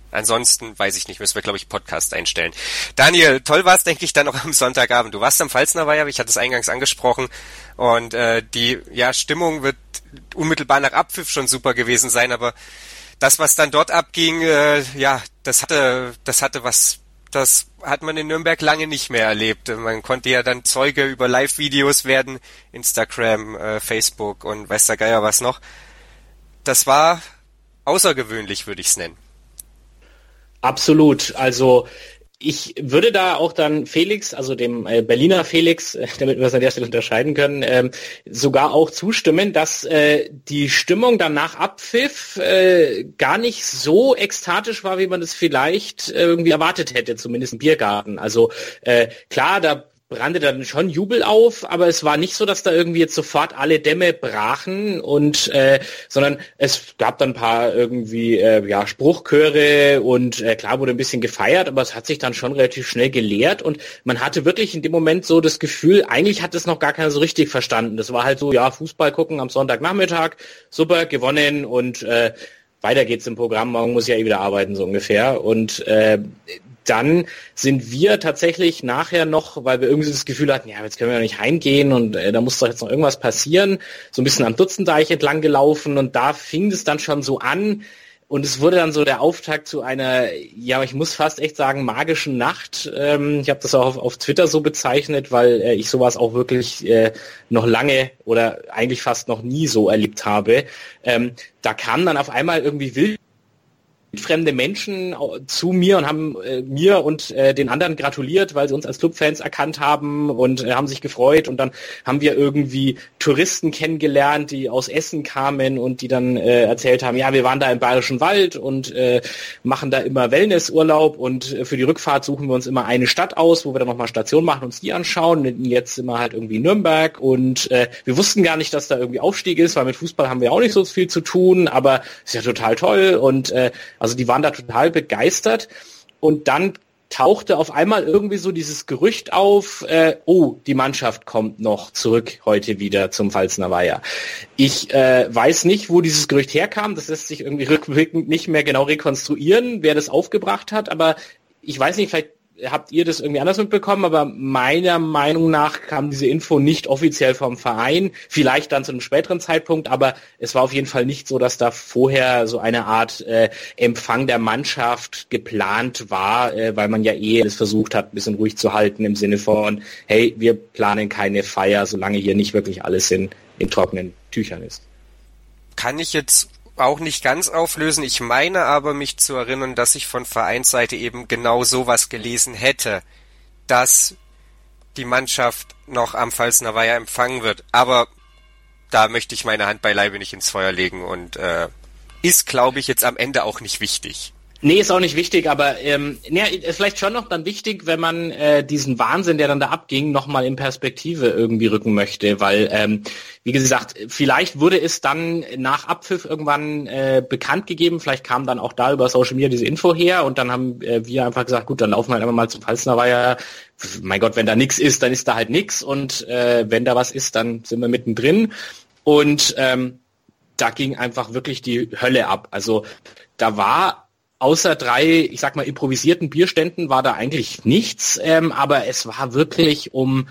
Ansonsten, weiß ich nicht, müssen wir, glaube ich, Podcast einstellen. Daniel, toll war es, denke ich, dann auch am Sonntagabend. Du warst am Pfalzner Weiher, ich hatte es eingangs angesprochen, und die Stimmung wird unmittelbar nach Abpfiff schon super gewesen sein, aber das, was dann dort abging, das hat man in Nürnberg lange nicht mehr erlebt. Man konnte ja dann Zeuge über Live-Videos werden, Instagram, Facebook und weiß der Geier was noch. Das war außergewöhnlich, würde ich es nennen. Absolut. Also ich würde da auch dann Felix, also dem Berliner Felix, damit wir es an der Stelle unterscheiden können, sogar auch zustimmen, dass die Stimmung dann nach Abpfiff gar nicht so ekstatisch war, wie man es vielleicht irgendwie erwartet hätte, zumindest im Biergarten. Also klar, da brannte dann schon Jubel auf, aber es war nicht so, dass da irgendwie jetzt sofort alle Dämme brachen und sondern es gab dann ein paar irgendwie Spruchchöre und klar wurde ein bisschen gefeiert, aber es hat sich dann schon relativ schnell geleert und man hatte wirklich in dem Moment so das Gefühl, eigentlich hat es noch gar keiner so richtig verstanden. Das war halt so, ja, Fußball gucken am Sonntagnachmittag, super, gewonnen und weiter geht's im Programm, morgen muss ich ja wieder arbeiten, so ungefähr. Und dann sind wir tatsächlich nachher noch, weil wir irgendwie das Gefühl hatten, ja, jetzt können wir ja nicht heimgehen und da muss doch jetzt noch irgendwas passieren, so ein bisschen am Dutzendeich entlang gelaufen und da fing es dann schon so an und es wurde dann so der Auftakt zu einer, ja, ich muss fast echt sagen, magischen Nacht. Ich habe das auch auf Twitter so bezeichnet, weil ich sowas auch wirklich noch lange oder eigentlich fast noch nie so erlebt habe. Da kamen dann auf einmal irgendwie fremde Menschen zu mir und haben mir und den anderen gratuliert, weil sie uns als Clubfans erkannt haben und haben sich gefreut und dann haben wir irgendwie Touristen kennengelernt, die aus Essen kamen und die dann erzählt haben, ja, wir waren da im Bayerischen Wald und machen da immer Wellnessurlaub und für die Rückfahrt suchen wir uns immer eine Stadt aus, wo wir dann nochmal Station machen, uns die anschauen. Und jetzt sind wir halt irgendwie Nürnberg und wir wussten gar nicht, dass da irgendwie Aufstieg ist, weil mit Fußball haben wir auch nicht so viel zu tun, aber ist ja total toll und also die waren da total begeistert und dann tauchte auf einmal irgendwie so dieses Gerücht auf, die Mannschaft kommt noch zurück heute wieder zum Pfalzner Weiher. Ich weiß nicht, wo dieses Gerücht herkam, das lässt sich irgendwie rückblickend nicht mehr genau rekonstruieren, wer das aufgebracht hat, aber ich weiß nicht, vielleicht habt ihr das irgendwie anders mitbekommen, aber meiner Meinung nach kam diese Info nicht offiziell vom Verein, vielleicht dann zu einem späteren Zeitpunkt, aber es war auf jeden Fall nicht so, dass da vorher so eine Art Empfang der Mannschaft geplant war, weil man ja es versucht hat, ein bisschen ruhig zu halten im Sinne von, hey, wir planen keine Feier, solange hier nicht wirklich alles in trockenen Tüchern ist. Kann ich jetzt auch nicht ganz auflösen. Ich meine aber, mich zu erinnern, dass ich von Vereinsseite eben genau sowas gelesen hätte, dass die Mannschaft noch am Pfalzner Weiher empfangen wird. Aber da möchte ich meine Hand beileibe nicht ins Feuer legen und ist, glaube ich, jetzt am Ende auch nicht wichtig. Nee, ist auch nicht wichtig, aber vielleicht schon noch dann wichtig, wenn man diesen Wahnsinn, der dann da abging, nochmal in Perspektive irgendwie rücken möchte, weil, wie gesagt, vielleicht wurde es dann nach Abpfiff irgendwann bekannt gegeben, vielleicht kam dann auch da über Social Media diese Info her und dann haben wir einfach gesagt, gut, dann laufen wir halt einfach mal zum Pfalzner Weiher. Mein Gott, wenn da nichts ist, dann ist da halt nichts und wenn da was ist, dann sind wir mittendrin und da ging einfach wirklich die Hölle ab. Also da war außer 3, ich sag mal, improvisierten Bierständen war da eigentlich nichts, aber es war wirklich um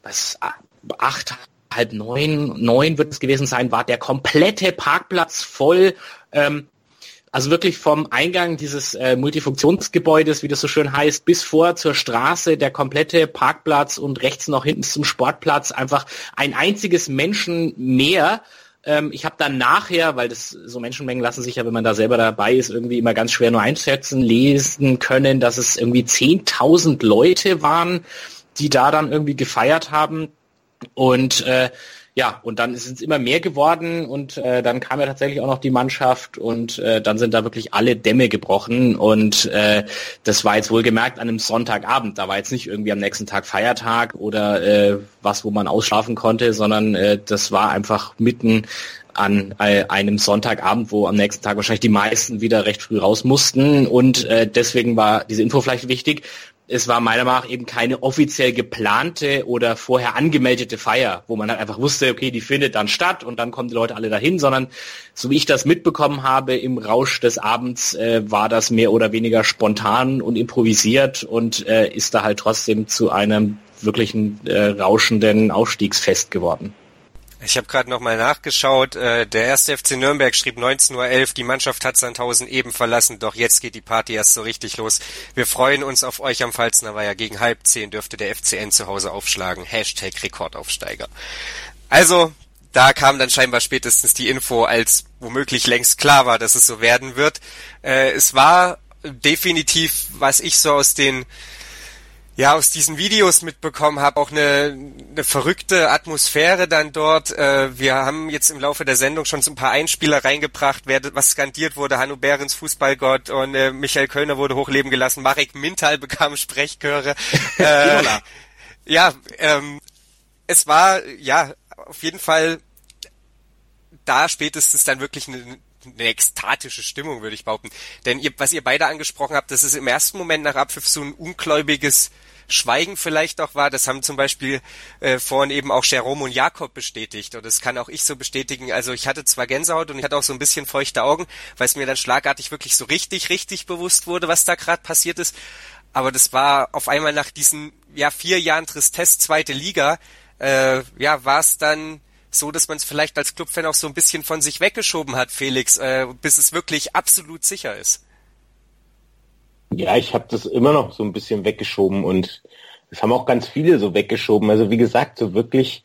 8, halb 9 wird es gewesen sein, war der komplette Parkplatz voll, also wirklich vom Eingang dieses Multifunktionsgebäudes, wie das so schön heißt, bis vor zur Straße, der komplette Parkplatz und rechts noch hinten zum Sportplatz, einfach ein einziges Menschenmeer. Ich habe dann nachher, weil das so Menschenmengen lassen sich ja, wenn man da selber dabei ist, irgendwie immer ganz schwer nur einschätzen, lesen können, dass es irgendwie 10.000 Leute waren, die da dann irgendwie gefeiert haben. Und und dann ist es immer mehr geworden und dann kam ja tatsächlich auch noch die Mannschaft und dann sind da wirklich alle Dämme gebrochen und das war jetzt wohlgemerkt an einem Sonntagabend, da war jetzt nicht irgendwie am nächsten Tag Feiertag oder was, wo man ausschlafen konnte, sondern das war einfach mitten an einem Sonntagabend, wo am nächsten Tag wahrscheinlich die meisten wieder recht früh raus mussten und deswegen war diese Info vielleicht wichtig. es war meiner Meinung nach eben keine offiziell geplante oder vorher angemeldete Feier, wo man halt einfach wusste, okay, die findet dann statt und dann kommen die Leute alle dahin, sondern so wie ich das mitbekommen habe im Rausch des Abends, war das mehr oder weniger spontan und improvisiert und ist da halt trotzdem zu einem wirklichen rauschenden Aufstiegsfest geworden. Ich habe gerade nochmal nachgeschaut, der erste FC Nürnberg schrieb 19:11 Uhr, die Mannschaft hat Sandhausen eben verlassen, doch jetzt geht die Party erst so richtig los. Wir freuen uns auf euch am Pfalzner Weiher, gegen 9:30 dürfte der FCN zu Hause aufschlagen, #Rekordaufsteiger. Also, da kam dann scheinbar spätestens die Info, als womöglich längst klar war, dass es so werden wird. Es war definitiv, was ich so aus diesen Videos mitbekommen habe, auch eine verrückte Atmosphäre dann dort. Wir haben jetzt im Laufe der Sendung schon so ein paar Einspieler reingebracht, was skandiert wurde. Hanno Behrens, Fußballgott, und Michael Kölner wurde hochleben gelassen. Marek Mintal bekam Sprechchöre. Es war auf jeden Fall da spätestens dann wirklich eine ekstatische Stimmung, würde ich behaupten. Denn was ihr beide angesprochen habt, das ist im ersten Moment nach Abpfiff so ein ungläubiges Schweigen vielleicht auch war. Das haben zum Beispiel vorhin eben auch Jerome und Jakob bestätigt. Und das kann auch ich so bestätigen. Also ich hatte zwar Gänsehaut und ich hatte auch so ein bisschen feuchte Augen, weil es mir dann schlagartig wirklich so richtig bewusst wurde, was da gerade passiert ist. Aber das war auf einmal nach diesen 4 Jahren Tristesse, zweite Liga, war es dann so, dass man es vielleicht als Clubfan auch so ein bisschen von sich weggeschoben hat, Felix, bis es wirklich absolut sicher ist. Ja, ich habe das immer noch so ein bisschen weggeschoben und das haben auch ganz viele so weggeschoben. Also wie gesagt, so wirklich,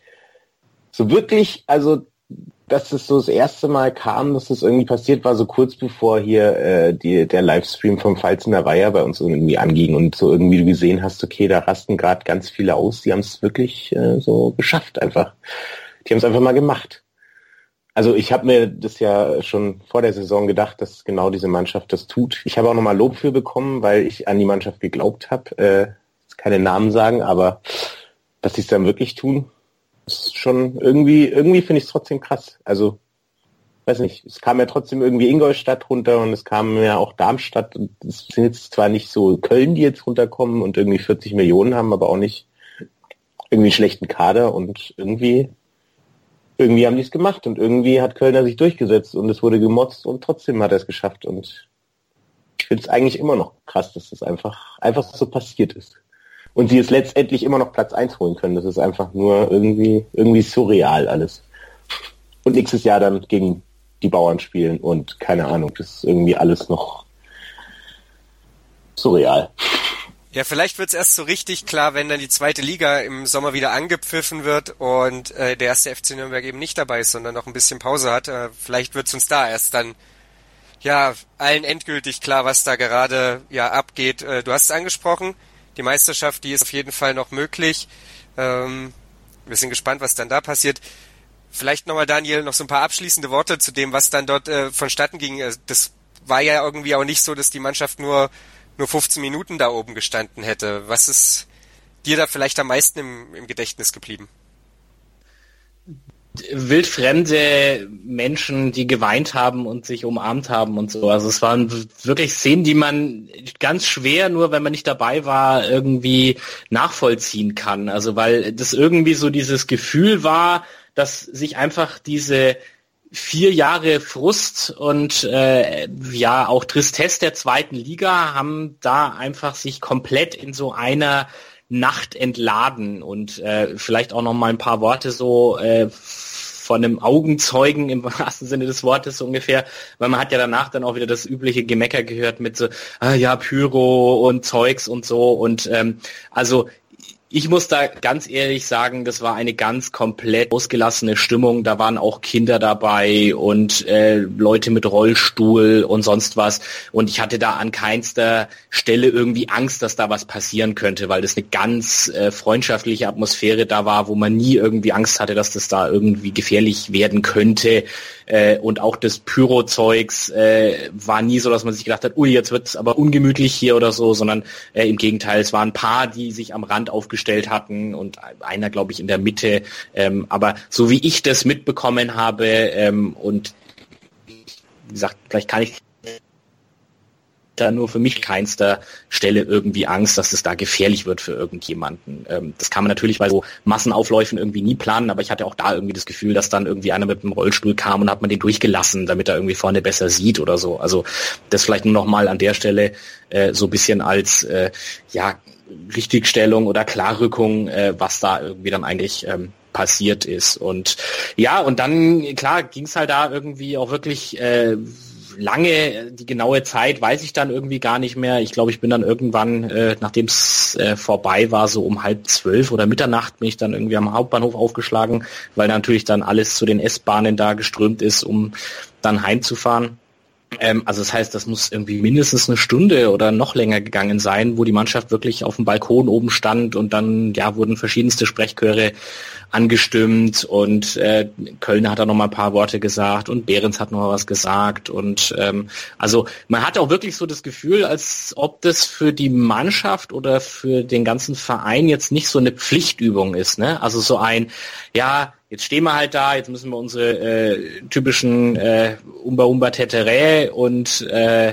also dass es so das erste Mal kam, dass das irgendwie passiert war, so kurz bevor hier der Livestream vom Pfalzner Weiher bei uns irgendwie anging und so irgendwie du gesehen hast, okay, da rasten gerade ganz viele aus, die haben es wirklich so geschafft einfach. Die haben es einfach mal gemacht. Also ich habe mir das ja schon vor der Saison gedacht, dass genau diese Mannschaft das tut. Ich habe auch nochmal Lob für bekommen, weil ich an die Mannschaft geglaubt habe. Keine Namen sagen, aber dass sie es dann wirklich tun, ist schon irgendwie finde ich es trotzdem krass. Also, weiß nicht, es kam ja trotzdem irgendwie Ingolstadt runter und es kam ja auch Darmstadt. Und es sind jetzt zwar nicht so Köln, die jetzt runterkommen und irgendwie 40 Millionen haben, aber auch nicht irgendwie einen schlechten Kader und irgendwie haben die es gemacht und irgendwie hat Kölner sich durchgesetzt und es wurde gemotzt und trotzdem hat er es geschafft und ich finde es eigentlich immer noch krass, dass das einfach so passiert ist. Und sie es letztendlich immer noch Platz 1 holen können. Das ist einfach nur irgendwie surreal alles. Und nächstes Jahr dann gegen die Bauern spielen und keine Ahnung, das ist irgendwie alles noch surreal. Ja, vielleicht wird's erst so richtig klar, wenn dann die zweite Liga im Sommer wieder angepfiffen wird und der erste FC Nürnberg eben nicht dabei ist, sondern noch ein bisschen Pause hat. Vielleicht wird's uns da erst dann allen endgültig klar, was da gerade abgeht. Du hast es angesprochen, die Meisterschaft, die ist auf jeden Fall noch möglich. Wir sind gespannt, was dann da passiert. Vielleicht nochmal, Daniel, noch so ein paar abschließende Worte zu dem, was dann dort vonstatten ging. Das war ja irgendwie auch nicht so, dass die Mannschaft nur 15 Minuten da oben gestanden hätte. Was ist dir da vielleicht am meisten im Gedächtnis geblieben? Wildfremde Menschen, die geweint haben und sich umarmt haben und so. Also es waren wirklich Szenen, die man ganz schwer, nur wenn man nicht dabei war, irgendwie nachvollziehen kann. Also weil das irgendwie so dieses Gefühl war, dass sich einfach diese 4 Jahre Frust und auch Tristesse der zweiten Liga haben da einfach sich komplett in so einer Nacht entladen und vielleicht auch noch mal ein paar Worte so von einem Augenzeugen im wahrsten Sinne des Wortes so ungefähr, weil man hat ja danach dann auch wieder das übliche Gemecker gehört mit so Pyro und Zeugs und so und also ich muss da ganz ehrlich sagen, das war eine ganz komplett ausgelassene Stimmung. Da waren auch Kinder dabei und Leute mit Rollstuhl und sonst was. Und ich hatte da an keinster Stelle irgendwie Angst, dass da was passieren könnte, weil das eine ganz freundschaftliche Atmosphäre da war, wo man nie irgendwie Angst hatte, dass das da irgendwie gefährlich werden könnte. Und auch das Pyro-Zeugs war nie so, dass man sich gedacht hat, ui, jetzt wird's aber ungemütlich hier oder so, sondern im Gegenteil, es waren ein paar, die sich am Rand aufgestellt hatten und einer, glaube ich, in der Mitte. Aber so wie ich das mitbekommen habe und wie gesagt, vielleicht kann ich da nur für mich keinster Stelle irgendwie Angst, dass es da gefährlich wird für irgendjemanden. Das kann man natürlich bei so Massenaufläufen irgendwie nie planen, aber ich hatte auch da irgendwie das Gefühl, dass dann irgendwie einer mit einem Rollstuhl kam und hat man den durchgelassen, damit er irgendwie vorne besser sieht oder so. Also das vielleicht nur noch mal an der Stelle so ein bisschen als Richtigstellung oder Klarrückung, was da irgendwie dann eigentlich passiert ist. Und ja, und dann, klar, ging es halt da irgendwie auch wirklich lange, die genaue Zeit weiß ich dann irgendwie gar nicht mehr. Ich glaube, ich bin dann irgendwann, nachdem es vorbei war, so um 11:30 oder Mitternacht, bin ich dann irgendwie am Hauptbahnhof aufgeschlagen, weil natürlich dann alles zu den S-Bahnen da geströmt ist, um dann heimzufahren. Also das heißt, das muss irgendwie mindestens eine Stunde oder noch länger gegangen sein, wo die Mannschaft wirklich auf dem Balkon oben stand und dann wurden verschiedenste Sprechchöre angestimmt und Kölner hat da noch mal ein paar Worte gesagt und Behrens hat noch mal was gesagt und also man hat auch wirklich so das Gefühl, als ob das für die Mannschaft oder für den ganzen Verein jetzt nicht so eine Pflichtübung ist, ne? Also so ein, jetzt stehen wir halt da, jetzt müssen wir unsere typischen Umba Tetere und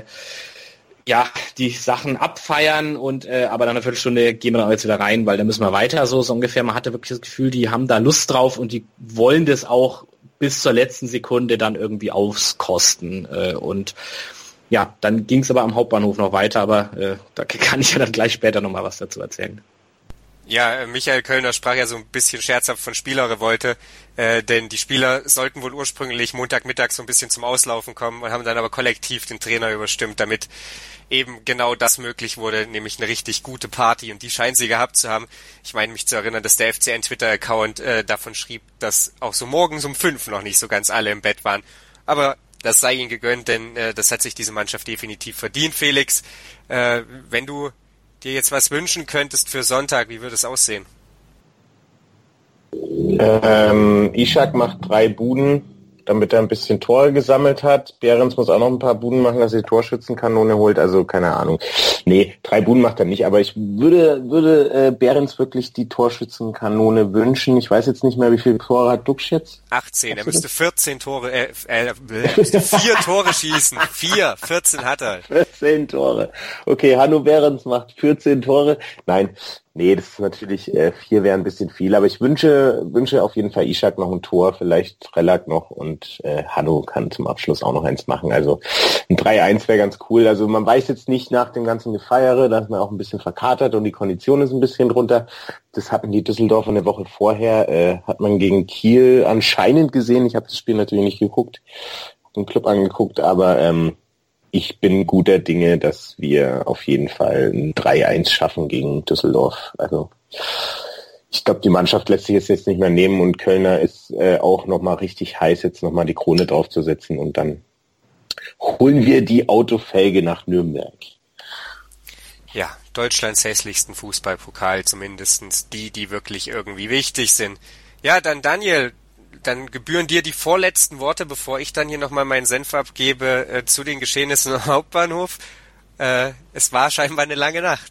die Sachen abfeiern und aber nach einer Viertelstunde gehen wir dann jetzt wieder rein, weil dann müssen wir weiter, so ungefähr. Man hatte wirklich das Gefühl, die haben da Lust drauf und die wollen das auch bis zur letzten Sekunde dann irgendwie auskosten. Und ja, dann ging es aber am Hauptbahnhof noch weiter, aber da kann ich ja dann gleich später nochmal was dazu erzählen. Ja, Michael Kölner sprach ja so ein bisschen scherzhaft von Spielerrevolte, denn die Spieler sollten wohl ursprünglich Montagmittag so ein bisschen zum Auslaufen kommen und haben dann aber kollektiv den Trainer überstimmt, damit eben genau das möglich wurde, nämlich eine richtig gute Party, und die scheinen sie gehabt zu haben. Ich meine mich zu erinnern, dass der FCN Twitter-Account davon schrieb, dass auch so morgens um 5 noch nicht so ganz alle im Bett waren. Aber das sei ihnen gegönnt, denn das hat sich diese Mannschaft definitiv verdient. Felix, wenn du dir jetzt was wünschen könntest für Sonntag, wie würde es aussehen? Ishak macht 3 Buden, damit er ein bisschen Tore gesammelt hat. Behrens muss auch noch ein paar Buden machen, dass er die Torschützenkanone holt. Also keine Ahnung. Nee, 3 Buden macht er nicht. Aber ich würde Behrens wirklich die Torschützenkanone wünschen. Ich weiß jetzt nicht mehr, wie viele Tore hat Dux jetzt? 18. Er müsste 14 Tore, müsste 4 Tore schießen. 14 hat er. 14 Tore. Okay, Hanno Behrens macht 14 Tore. Nee, das ist natürlich, 4 wäre ein bisschen viel, aber ich wünsche auf jeden Fall Ishak noch ein Tor, vielleicht Relak noch, und Hanno kann zum Abschluss auch noch eins machen. Also ein 3-1 wäre ganz cool. Also man weiß jetzt nicht nach dem ganzen Gefeiere, da ist man auch ein bisschen verkatert und die Kondition ist ein bisschen drunter. Das hatten die Düsseldorfer eine Woche vorher, hat man gegen Kiel anscheinend gesehen. Ich habe das Spiel natürlich nicht geguckt, den Club angeguckt, aber ich bin guter Dinge, dass wir auf jeden Fall ein 3-1 schaffen gegen Düsseldorf. Also ich glaube, die Mannschaft lässt sich jetzt nicht mehr nehmen, und Kölner ist auch nochmal richtig heiß, jetzt nochmal die Krone draufzusetzen, und dann holen wir die Autofelge nach Nürnberg. Ja, Deutschlands hässlichsten Fußballpokal, zumindestens die wirklich irgendwie wichtig sind. Ja, dann Daniel, dann gebühren dir die vorletzten Worte, bevor ich dann hier nochmal meinen Senf abgebe zu den Geschehnissen am Hauptbahnhof. Es war scheinbar eine lange Nacht.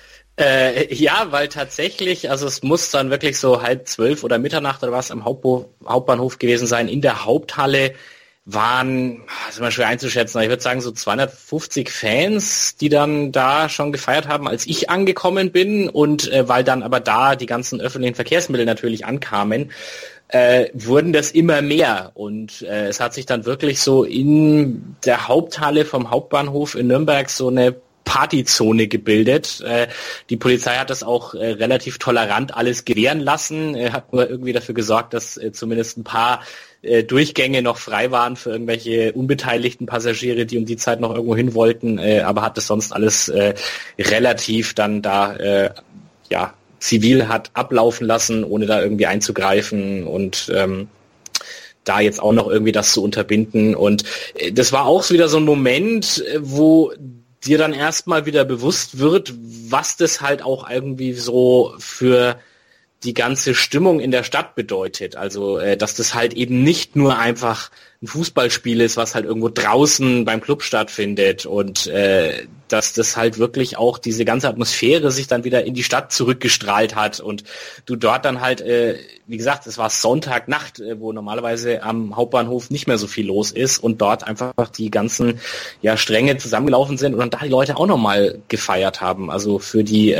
Ja, weil tatsächlich, also es muss dann wirklich so 11:30 oder Mitternacht oder was am Hauptbahnhof gewesen sein. In der Haupthalle waren, das ist immer schwer einzuschätzen, aber ich würde sagen so 250 Fans, die dann da schon gefeiert haben, als ich angekommen bin, und weil dann aber da die ganzen öffentlichen Verkehrsmittel natürlich ankamen, wurden das immer mehr, und es hat sich dann wirklich so in der Haupthalle vom Hauptbahnhof in Nürnberg so eine Partyzone gebildet. Die Polizei hat das auch relativ tolerant alles gewähren lassen, hat nur irgendwie dafür gesorgt, dass zumindest ein paar Durchgänge noch frei waren für irgendwelche unbeteiligten Passagiere, die um die Zeit noch irgendwo hin wollten, aber hat das sonst alles relativ dann da zivil hat ablaufen lassen, ohne da irgendwie einzugreifen und da jetzt auch noch irgendwie das zu unterbinden. Und das war auch wieder so ein Moment, wo dir dann erstmal wieder bewusst wird, was das halt auch irgendwie so für die ganze Stimmung in der Stadt bedeutet. Also, dass das halt eben nicht nur einfach ein Fußballspiel ist, was halt irgendwo draußen beim Club stattfindet und dass das halt wirklich auch diese ganze Atmosphäre sich dann wieder in die Stadt zurückgestrahlt hat und du dort dann halt, wie gesagt, es war Sonntagnacht, wo normalerweise am Hauptbahnhof nicht mehr so viel los ist und dort einfach die ganzen Stränge zusammengelaufen sind und dann da die Leute auch nochmal gefeiert haben. Also für die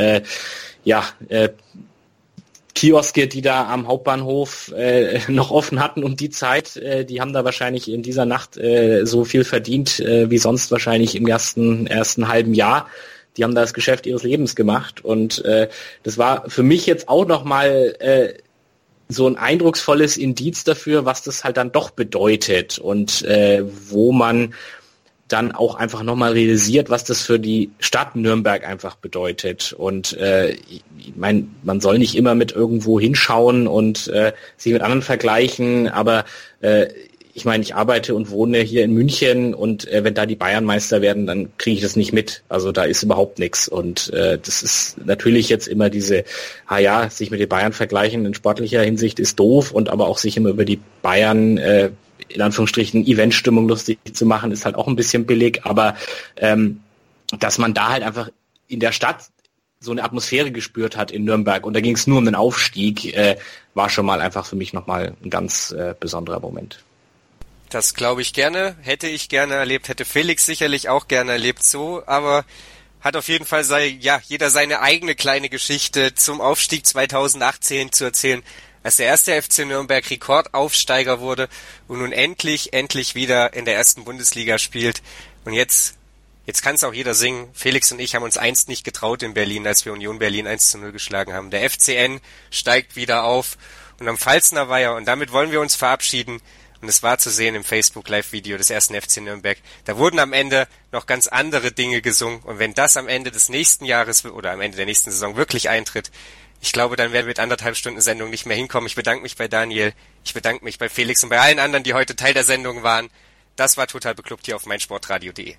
Kioske, die da am Hauptbahnhof noch offen hatten um die Zeit, die haben da wahrscheinlich in dieser Nacht so viel verdient wie sonst wahrscheinlich im ersten halben Jahr. Die haben da das Geschäft ihres Lebens gemacht und das war für mich jetzt auch nochmal so ein eindrucksvolles Indiz dafür, was das halt dann doch bedeutet und wo man dann auch einfach nochmal realisiert, was das für die Stadt Nürnberg einfach bedeutet. Und ich meine, man soll nicht immer mit irgendwo hinschauen und sich mit anderen vergleichen, aber ich meine, ich arbeite und wohne hier in München und wenn da die Bayern Meister werden, dann kriege ich das nicht mit. Also da ist überhaupt nichts. Und das ist natürlich jetzt immer diese, sich mit den Bayern vergleichen in sportlicher Hinsicht ist doof und aber auch sich immer über die Bayern in Anführungsstrichen Eventstimmung lustig zu machen, ist halt auch ein bisschen billig, aber dass man da halt einfach in der Stadt so eine Atmosphäre gespürt hat in Nürnberg und da ging es nur um den Aufstieg, war schon mal einfach für mich nochmal ein ganz besonderer Moment. Das glaube ich gerne, hätte ich gerne erlebt, hätte Felix sicherlich auch gerne erlebt so, aber hat auf jeden Fall jeder seine eigene kleine Geschichte zum Aufstieg 2018 zu erzählen, als der erste FC Nürnberg Rekordaufsteiger wurde und nun endlich wieder in der ersten Bundesliga spielt. Und jetzt kann es auch jeder singen. Felix und ich haben uns einst nicht getraut in Berlin, als wir Union Berlin 1:0 geschlagen haben. Der FCN steigt wieder auf und am Pfalzner Weiher und damit wollen wir uns verabschieden. Und es war zu sehen im Facebook-Live-Video des ersten FC Nürnberg. Da wurden am Ende noch ganz andere Dinge gesungen. Und wenn das am Ende des nächsten Jahres oder am Ende der nächsten Saison wirklich eintritt, ich glaube, dann werden wir mit 1,5 Stunden Sendung nicht mehr hinkommen. Ich bedanke mich bei Daniel, ich bedanke mich bei Felix und bei allen anderen, die heute Teil der Sendung waren. Das war Total Beklubbt hier auf meinsportradio.de.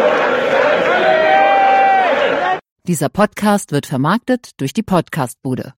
Dieser Podcast wird vermarktet durch die Podcastbude.